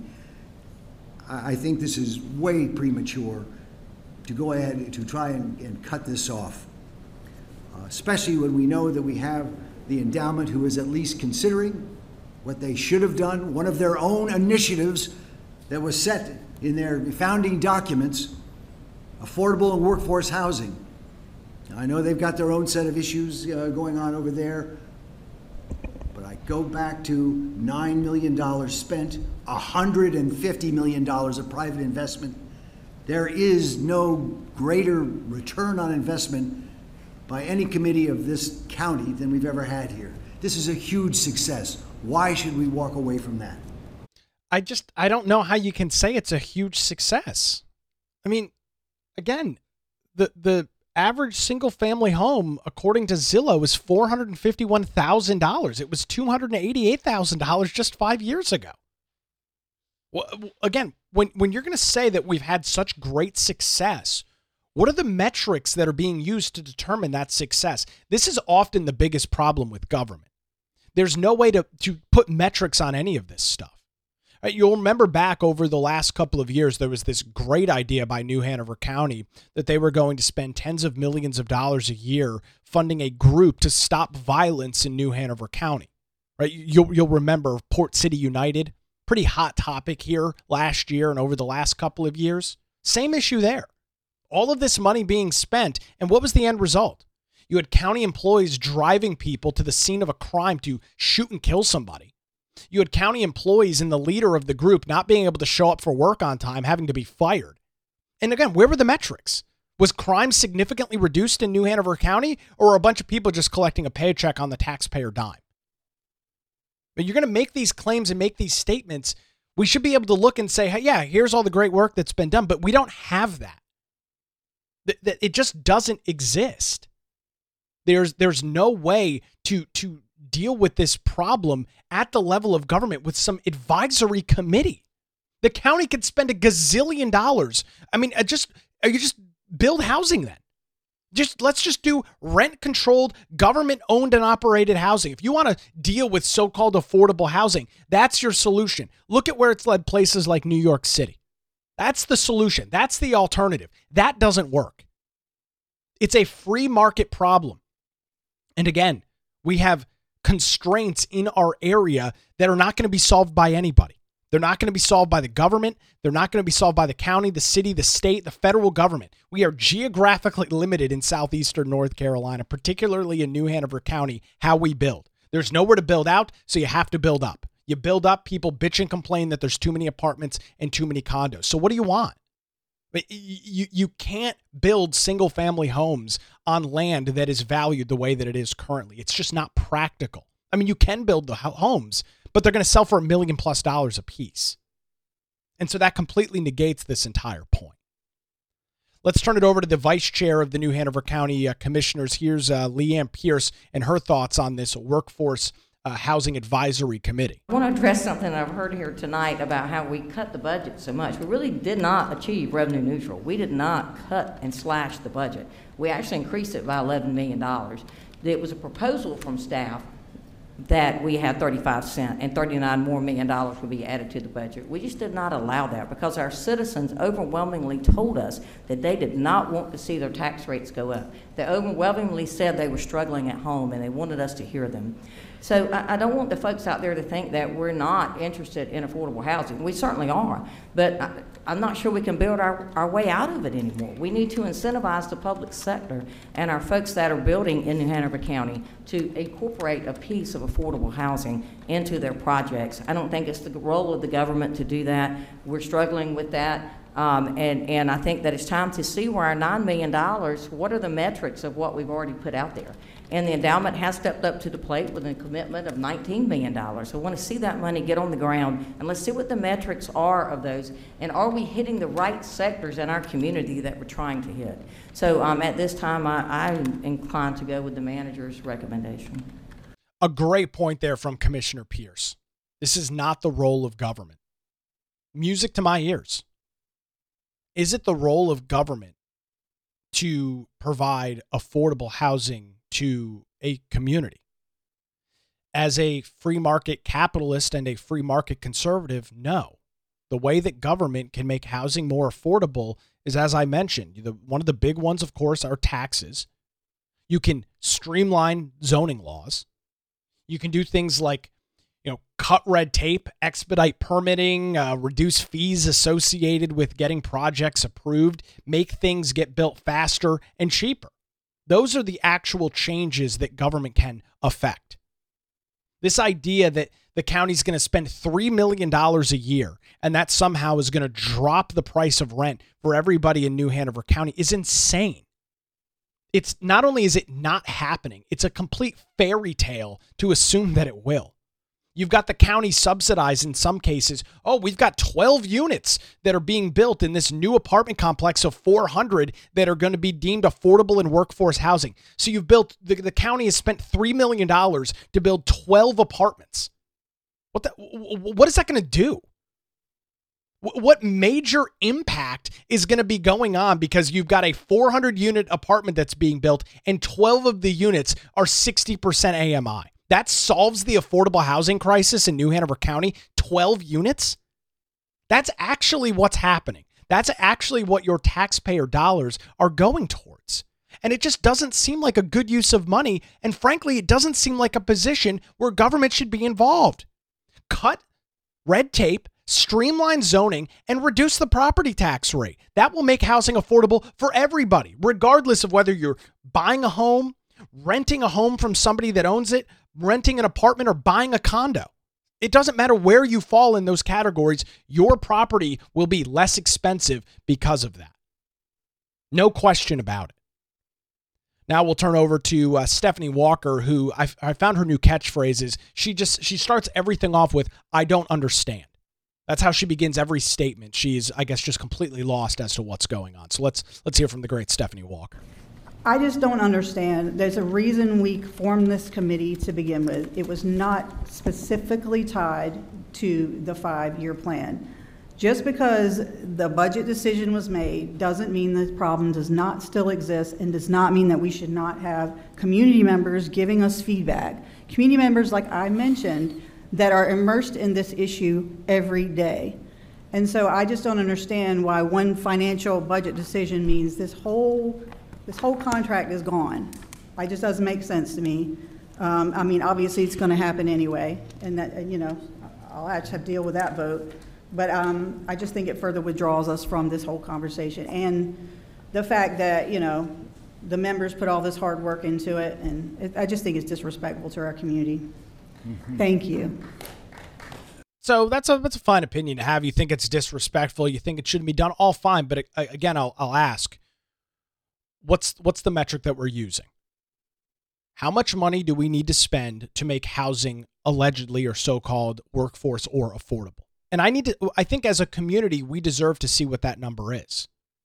I think this is way premature to go ahead to try and cut this off, especially when we know that we have the endowment who is at least considering what they should have done. One of their own initiatives that was set in their founding documents, affordable and workforce housing. Now, I know they've got their own set of issues going on over there, but I go back to $9 million spent, $150 million of private investment. There is no greater return on investment by any committee of this county than we've ever had here. This is a huge success. Why should we walk away from that? I don't know how you can say it's a huge success. I mean, again, the average single family home, according to Zillow, is $451,000. It was $288,000 just 5 years ago. Well, again, when you're going to say that we've had such great success, what are the metrics that are being used to determine that success? This is often the biggest problem with government. There's no way to put metrics on any of this stuff. You'll remember back over the last couple of years, there was this great idea by New Hanover County that they were going to spend tens of millions of dollars a year funding a group to stop violence in New Hanover County. Right? You'll remember Port City United. Pretty hot topic here last year and over the last couple of years. Same issue there. All of this money being spent, and what was the end result? You had county employees driving people to the scene of a crime to shoot and kill somebody. You had county employees and the leader of the group not being able to show up for work on time, having to be fired. And again, where were the metrics? Was crime significantly reduced in New Hanover County, or were a bunch of people just collecting a paycheck on the taxpayer dime? But you're going to make these claims and make these statements. We should be able to look and say, hey, yeah, here's all the great work that's been done, but we don't have that. It just doesn't exist. There's no way to deal with this problem at the level of government with some advisory committee. The county could spend $1 gazillion. I mean, you just build housing then. Let's just do rent-controlled, government-owned and operated housing. If you want to deal with so-called affordable housing, that's your solution. Look at where it's led places like New York City. That's the solution. That's the alternative. That doesn't work. It's a free market problem. And again, we have constraints in our area that are not going to be solved by anybody. They're not going to be solved by the government. They're not going to be solved by the county, the city, the state, the federal government. We are geographically limited in southeastern North Carolina, particularly in New Hanover County, how we build. There's nowhere to build out, so you have to build up. You build up, people bitch and complain that there's too many apartments and too many condos. So what do you want? You can't build single-family homes on land that is valued the way that it is currently. It's just not practical. I mean, you can build the homes, but they're going to sell for $1 million+ a piece. And so that completely negates this entire point. Let's turn it over to the vice chair of the New Hanover County Commissioners. Here's Leanne Pierce and her thoughts on this workforce housing advisory committee. I want to address something I've heard here tonight about how we cut the budget so much. We really did not achieve revenue neutral. We did not cut and slash the budget. We actually increased it by $11 million. It was a proposal from staff that we had 35 cents and $39 million more would be added to the budget. We just did not allow that because our citizens overwhelmingly told us that they did not want to see their tax rates go up. They overwhelmingly said they were struggling at home and they wanted us to hear them. So I don't want the folks out there to think that we're not interested in affordable housing. We certainly are, but I'm not sure we can build our way out of it anymore. We need to incentivize the public sector and our folks that are building in New Hanover County to incorporate a piece of affordable housing into their projects. I don't think it's the role of the government to do that. We're struggling with that. And I think that it's time to see where our $9 million, what are the metrics of what we've already put out there? And the endowment has stepped up to the plate with a commitment of $19 million. So I want to see that money get on the ground, and let's see what the metrics are of those, and are we hitting the right sectors in our community that we're trying to hit? So at this time, I'm inclined to go with the manager's recommendation. A great point there from Commissioner Pierce. This is not the role of government. Music to my ears. Is it the role of government to provide affordable housing to a community? As a free market capitalist and a free market conservative, no. The way that government can make housing more affordable is, as I mentioned, one of the big ones, of course, are taxes. You can streamline zoning laws. You can do things like, cut red tape, expedite permitting, reduce fees associated with getting projects approved, make things get built faster and cheaper. Those are the actual changes that government can affect. This idea that the county's going to spend $3 million a year and that somehow is going to drop the price of rent for everybody in New Hanover County is insane. It's not only is it not happening, it's a complete fairy tale to assume that it will. You've got the county subsidized in some cases. Oh, we've got 12 units that are being built in this new apartment complex of 400 that are going to be deemed affordable and workforce housing. So you've built, the county has spent $3 million to build 12 apartments. What is that going to do? What major impact is going to be going on because you've got a 400-unit apartment that's being built and 12 of the units are 60% AMI? That solves the affordable housing crisis in New Hanover County. 12 units? That's actually what's happening. That's actually what your taxpayer dollars are going towards. And it just doesn't seem like a good use of money. And frankly, it doesn't seem like a position where government should be involved. Cut red tape, streamline zoning, and reduce the property tax rate. That will make housing affordable for everybody, regardless of whether you're buying a home, renting a home from somebody that owns it, renting an apartment, or buying a condo. It doesn't matter where you fall in those categories. Your property will be less expensive because of that. No question about it. Now we'll turn over to Stephanie Walker, who I found her new catchphrase is she starts everything off with, "I don't understand." That's how she begins every statement. She's, I guess, just completely lost as to what's going on. So let's hear from the great Stephanie Walker. I just don't understand. There's a reason we formed this committee to begin with. It was not specifically tied to the 5-year plan. Just because the budget decision was made doesn't mean the problem does not still exist and does not mean that we should not have community members giving us feedback. Community members, like I mentioned, that are immersed in this issue every day. And so I just don't understand why one financial budget decision means this whole contract is gone. It just doesn't make sense to me. I mean, obviously it's going to happen anyway, and that, I'll actually have to deal with that vote. But I just think it further withdraws us from this whole conversation. And the fact that, you know, the members put all this hard work into it, and I just think it's disrespectful to our community. Thank you. So that's a fine opinion to have. You think it's disrespectful. You think it shouldn't be done. All fine. But again, I'll ask, what's the metric that we're using? How much money do we need to spend to make housing allegedly or so-called workforce or affordable? And I think as a community, we deserve to see what that number is.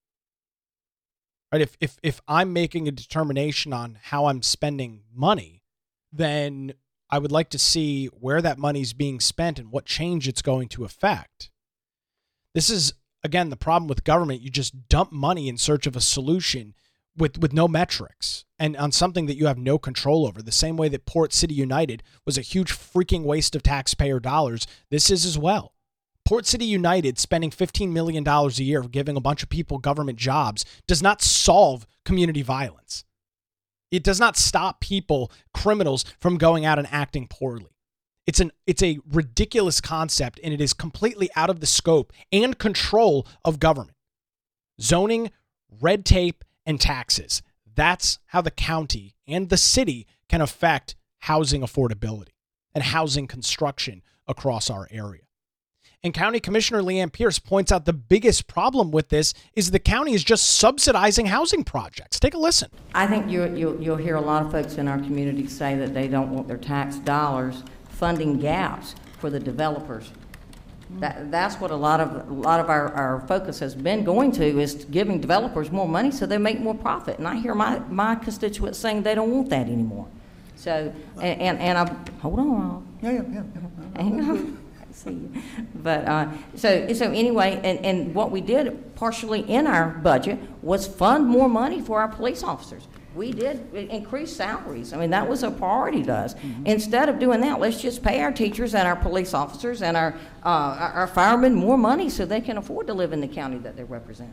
Right? If I'm making a determination on how I'm spending money, then I would like to see where that money's being spent and what change it's going to affect. This is, again, the problem with government. You just dump money in search of a solution with no metrics and on something that you have no control over. The same way that Port City United was a huge freaking waste of taxpayer dollars, this is as well. Port City United spending $15 million a year giving a bunch of people government jobs does not solve community violence. It does not stop people, criminals, from going out and acting poorly. It's a ridiculous concept, and it is completely out of the scope and control of government. Zoning, red tape, and taxes. That's how the county and the city can affect housing affordability and housing construction across our area. And County Commissioner Leanne Pierce points out the biggest problem with this is the county is just subsidizing housing projects. Take a listen. I think you'll hear a lot of folks in our community say that they don't want their tax dollars funding gaps for the developers. That's what a lot of our focus has been going to, is giving developers more money so they make more profit. And I hear my constituents saying they don't want that anymore. So, and I, hold on, Rob. Yeah. Hang on. See you. But so anyway, and what we did partially in our budget was fund more money for our police officers. We did increase salaries. I mean, that was a priority to us. Instead of doing that, let's just pay our teachers and our police officers and our firemen more money so they can afford to live in the county that they represent.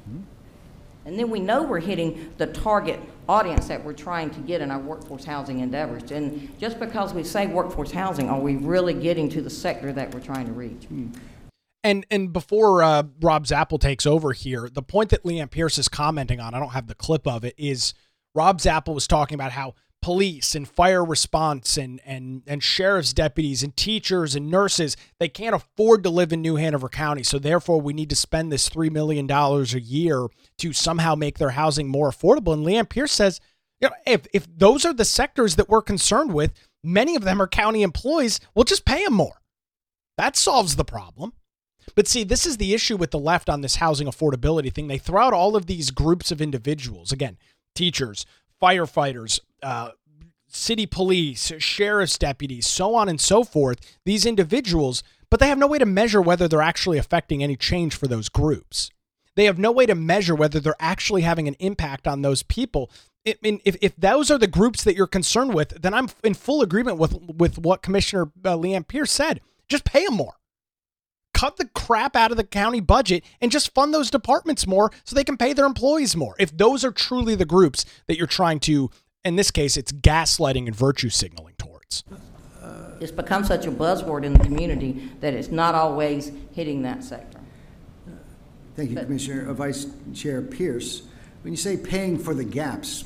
And then we know we're hitting the target audience that we're trying to get in our workforce housing endeavors. And just because we say workforce housing, are we really getting to the sector that we're trying to reach? And before Rob Zappel takes over here, the point that Leanne Pierce is commenting on, I don't have the clip of it, is Rob Zappel was talking about how police and fire response and sheriff's deputies and teachers and nurses, they can't afford to live in New Hanover County. So therefore we need to spend this $3 million a year to somehow make their housing more affordable. And Leanne Pierce says, you know, if those are the sectors that we're concerned with, many of them are county employees, we'll just pay them more. That solves the problem. But see, this is the issue with the left on this housing affordability thing. They throw out all of these groups of individuals, again, teachers, firefighters, city police, sheriff's deputies, so on and so forth, these individuals, but they have no way to measure whether they're actually affecting any change for those groups. They have no way to measure whether they're actually having an impact on those people. I mean, if those are the groups that you're concerned with, then I'm in full agreement with what Commissioner Leanne Pierce said. Just pay them more. Cut the crap out of the county budget and just fund those departments more so they can pay their employees more. If those are truly the groups that you're trying to, in this case, it's gaslighting and virtue signaling towards. It's become such a buzzword in the community that it's not always hitting that sector. Thank you, Commissioner, Vice Chair Pierce. When you say paying for the gaps,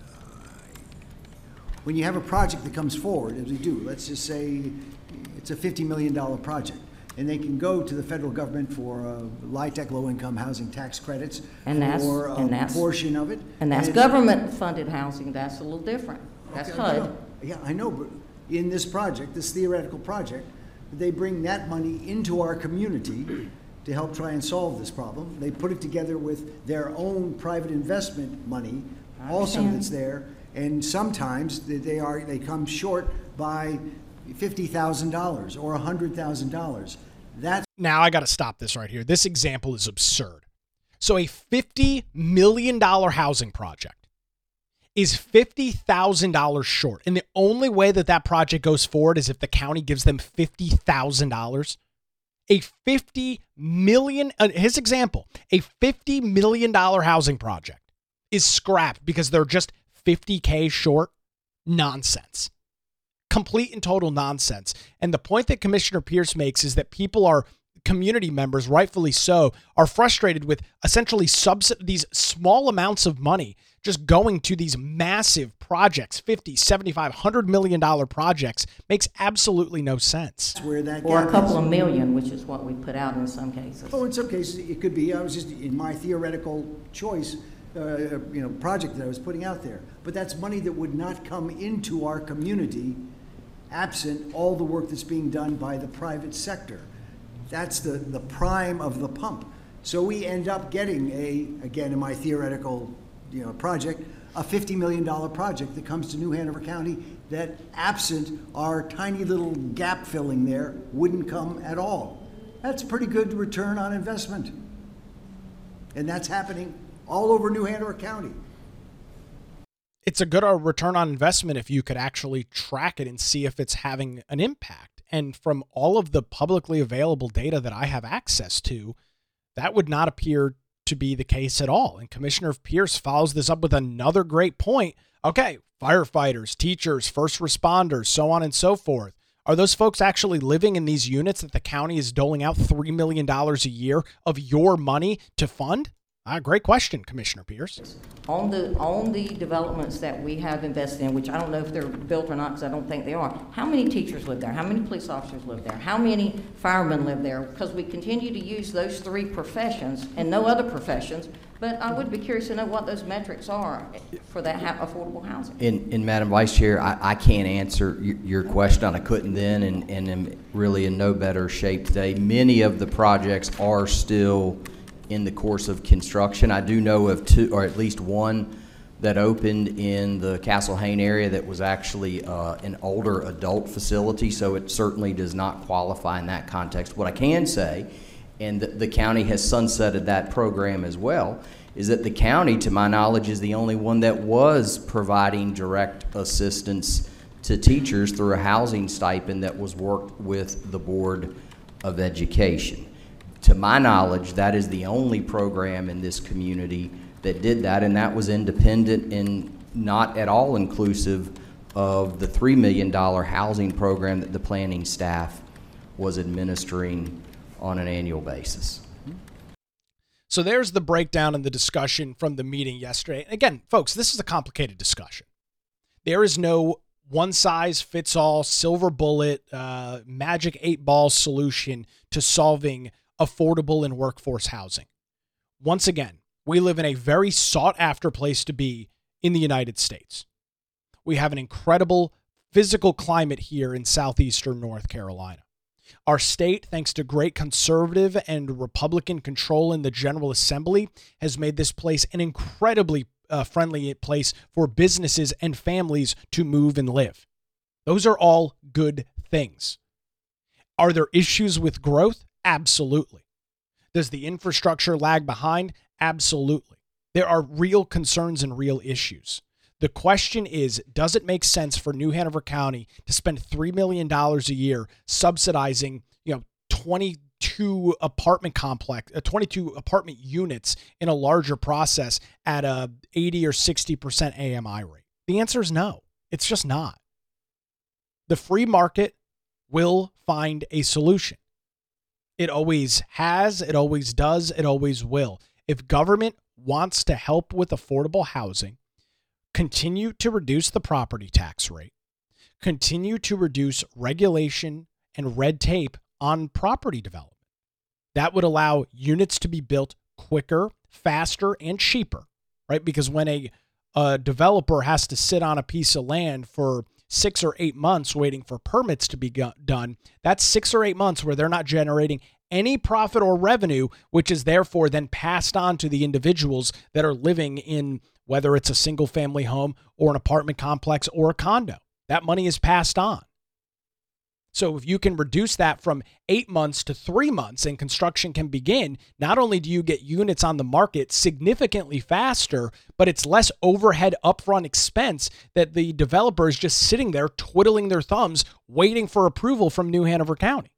when you have a project that comes forward, as we do, let's just say it's a $50 million project, and they can go to the federal government for LIHTC, low-income housing tax credits, for a portion of it. And that's government-funded housing. That's a little different. That's HUD. Yeah, I know, but in this project, this theoretical project, they bring that money into our community to help try and solve this problem. They put it together with their own private investment money also that's there, and sometimes they come short by $50,000 or $100,000. Now I got to stop this right here. This example is absurd. So a $50 million housing project is $50,000 short. And the only way that project goes forward is if the county gives them $50,000. A $50 million, his example, a $50 million housing project is scrapped because they're just $50K short. Nonsense. complete and total nonsense. And the point that Commissioner Pierce makes is that community members, rightfully so, are frustrated with essentially these small amounts of money just going to these massive projects, $50, $75, $100 million projects, makes absolutely no sense. That's where that Or gap a couple is. of million, which is what we put out in some cases. Oh, in some cases, it could be, I was just, in my theoretical choice, project that I was putting out there. But that's money that would not come into our community absent all the work that's being done by the private sector. That's the prime of the pump. So we end up getting again, in my theoretical, project, a $50 million project that comes to New Hanover County that, absent our tiny little gap filling there, wouldn't come at all. That's a pretty good return on investment. And that's happening all over New Hanover County. It's a good return on investment if you could actually track it and see if it's having an impact. And from all of the publicly available data that I have access to, that would not appear to be the case at all. And Commissioner Pierce follows this up with another great point. Okay, firefighters, teachers, first responders, so on and so forth. Are those folks actually living in these units that the county is doling out $3 million a year of your money to fund? Great question, Commissioner Pierce. On the developments that we have invested in, which I don't know if they're built or not, because I don't think they are, how many teachers live there? How many police officers live there? How many firemen live there? Because we continue to use those three professions and no other professions, but I would be curious to know what those metrics are for that affordable housing. And Madam Vice Chair, I can't answer your question. I couldn't then, and am really in no better shape today. Many of the projects are still in the course of construction. I do know of two, or at least one, that opened in the Castle Hayne area that was actually an older adult facility, so it certainly does not qualify in that context. What I can say, and the county has sunsetted that program as well, is that the county, to my knowledge, is the only one that was providing direct assistance to teachers through a housing stipend that was worked with the Board of Education. To my knowledge, that is the only program in this community that did that, and that was independent and not at all inclusive of the $3 million housing program that the planning staff was administering on an annual basis. So there's the breakdown and the discussion from the meeting yesterday. Again, folks, this is a complicated discussion. There is no one-size-fits-all, silver bullet, magic 8-ball solution to solving affordable and workforce housing. Once again, we live in a very sought-after place to be in the United States. We have an incredible physical climate here in southeastern North Carolina. Our state, thanks to great conservative and Republican control in the General Assembly, has made this place an incredibly friendly place for businesses and families to move and live. Those are all good things. Are there issues with growth? Absolutely. Does the infrastructure lag behind? Absolutely. There are real concerns and real issues. The question is, does it make sense for New Hanover County to spend $3 million a year subsidizing, 22 apartment units in a larger process at a 80 or 60% AMI rate? The answer is no. It's just not. The free market will find a solution. It always has, it always does, it always will. If government wants to help with affordable housing, continue to reduce the property tax rate, continue to reduce regulation and red tape on property development. That would allow units to be built quicker, faster, and cheaper, right? Because when a developer has to sit on a piece of land for 6 or 8 months waiting for permits to be done, that's 6 or 8 months where they're not generating any profit or revenue, which is therefore then passed on to the individuals that are living in, whether it's a single family home or an apartment complex or a condo. That money is passed on. So if you can reduce that from 8 months to 3 months and construction can begin, not only do you get units on the market significantly faster, but it's less overhead upfront expense that the developer is just sitting there twiddling their thumbs waiting for approval from New Hanover County.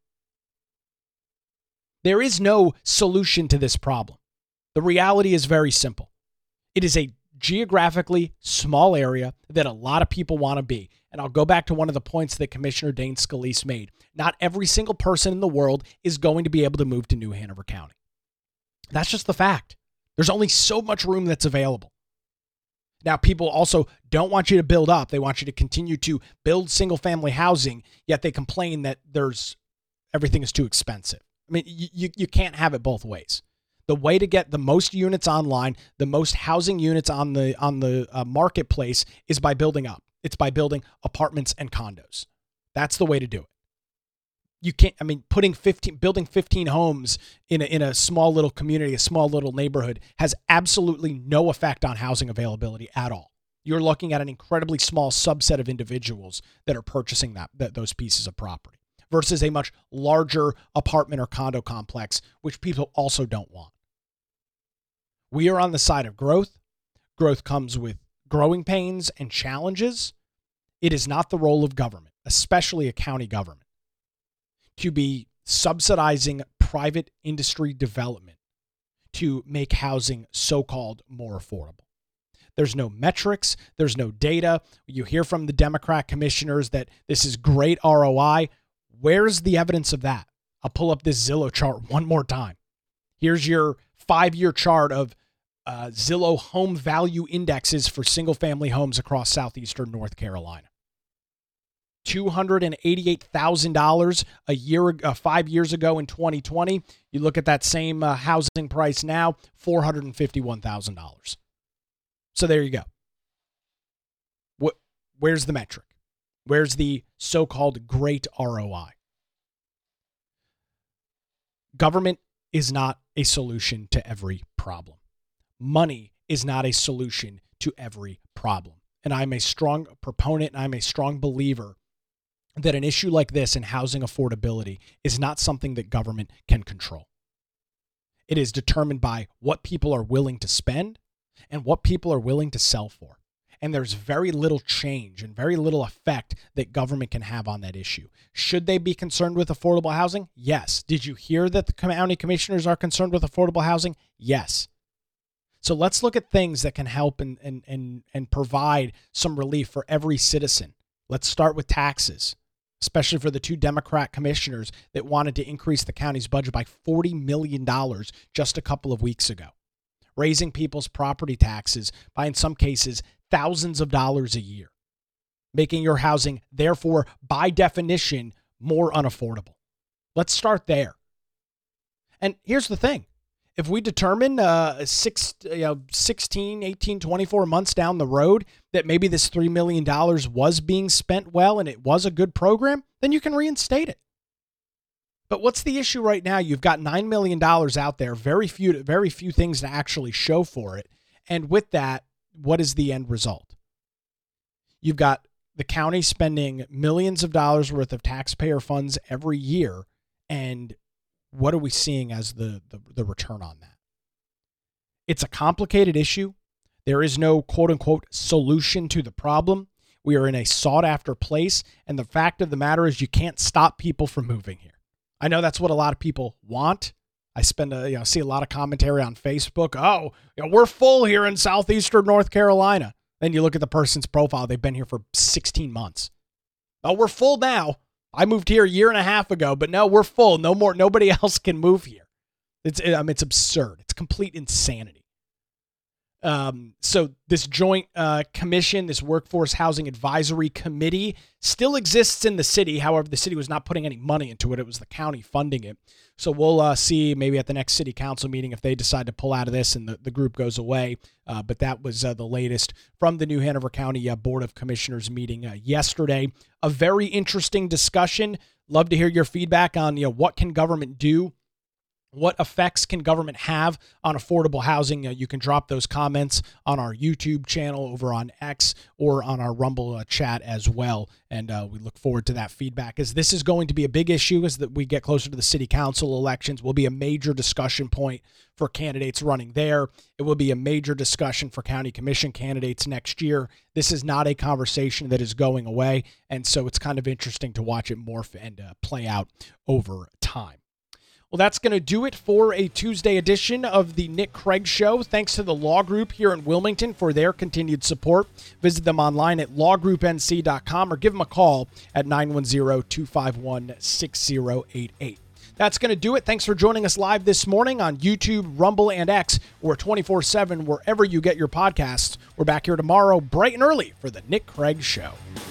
There is no solution to this problem. The reality is very simple. It is a geographically small area that a lot of people want to be. And I'll go back to one of the points that Commissioner Dane Scalise made. Not every single person in the world is going to be able to move to New Hanover County. That's just the fact. There's only so much room that's available. Now, people also don't want you to build up. They want you to continue to build single-family housing, yet they complain that everything is too expensive. I mean, you can't have it both ways. The way to get the most units online, the most housing units on the marketplace is by building up. It's by building apartments and condos. That's the way to do it. You can't, I mean, building 15 homes in a small little community, a small little neighborhood has absolutely no effect on housing availability at all. You're looking at an incredibly small subset of individuals that are purchasing those pieces of property versus a much larger apartment or condo complex, which people also don't want. We are on the side of growth. Growth comes with growing pains and challenges. It is not the role of government, especially a county government, to be subsidizing private industry development to make housing so-called more affordable. There's no metrics. There's no data. You hear from the Democrat commissioners that this is great ROI. Where's the evidence of that? I'll pull up this Zillow chart one more time. Here's your 5-year chart of Zillow home value indexes for single-family homes across southeastern North Carolina. $288,000 a year, 5 years ago in 2020. You look at that same housing price now, $451,000. So there you go. Where's the metric? Where's the so-called great ROI? Government is not a solution to every problem. Money is not a solution to every problem. And I'm a strong proponent and I'm a strong believer that an issue like this in housing affordability is not something that government can control. It is determined by what people are willing to spend and what people are willing to sell for. And there's very little change and very little effect that government can have on that issue. Should they be concerned with affordable housing? Yes. Did you hear that the county commissioners are concerned with affordable housing? Yes. So let's look at things that can help and provide some relief for every citizen. Let's start with taxes, especially for the 2 Democrat commissioners that wanted to increase the county's budget by $40 million just a couple of weeks ago, raising people's property taxes by, in some cases, thousands of dollars a year, making your housing, therefore, by definition, more unaffordable. Let's start there. And here's the thing. If we determine 16, 18, 24 months down the road that maybe this $3 million was being spent well and it was a good program, then you can reinstate it. But what's the issue right now? You've got $9 million out there, very few things to actually show for it. And with that, what is the end result? You've got the county spending millions of dollars worth of taxpayer funds every year, and what are we seeing as the return on that? It's a complicated issue. There is no quote unquote solution to the problem. We are in a sought after place. And the fact of the matter is you can't stop people from moving here. I know that's what a lot of people want. I see a lot of commentary on Facebook. Oh, we're full here in southeastern North Carolina. Then you look at the person's profile. They've been here for 16 months. Oh, we're full now. I moved here a year and a half ago, but no, we're full. No more. Nobody else can move here. It's absurd. It's complete insanity. So this joint commission, this Workforce Housing Advisory Committee, still exists in the city. However, the city was not putting any money into it. It was the county funding it. So we'll see maybe at the next city council meeting if they decide to pull out of this and the group goes away. But that was the latest from the New Hanover County Board of Commissioners meeting yesterday. A very interesting discussion. Love to hear your feedback on what can government do. What effects can government have on affordable housing? You can drop those comments on our YouTube channel, over on X, or on our Rumble chat as well. And we look forward to that feedback, as this is going to be a big issue as that we get closer to the city council elections. Will be a major discussion point for candidates running there. It will be a major discussion for county commission candidates next year. This is not a conversation that is going away. And so it's kind of interesting to watch it morph and play out over time. Well, that's going to do it for a Tuesday edition of the Nick Craig Show. Thanks to the Law Group here in Wilmington for their continued support. Visit them online at lawgroupnc.com or give them a call at 910-251-6088. That's going to do it. Thanks for joining us live this morning on YouTube, Rumble, and X, or 24/7 wherever you get your podcasts. We're back here tomorrow bright and early for the Nick Craig Show.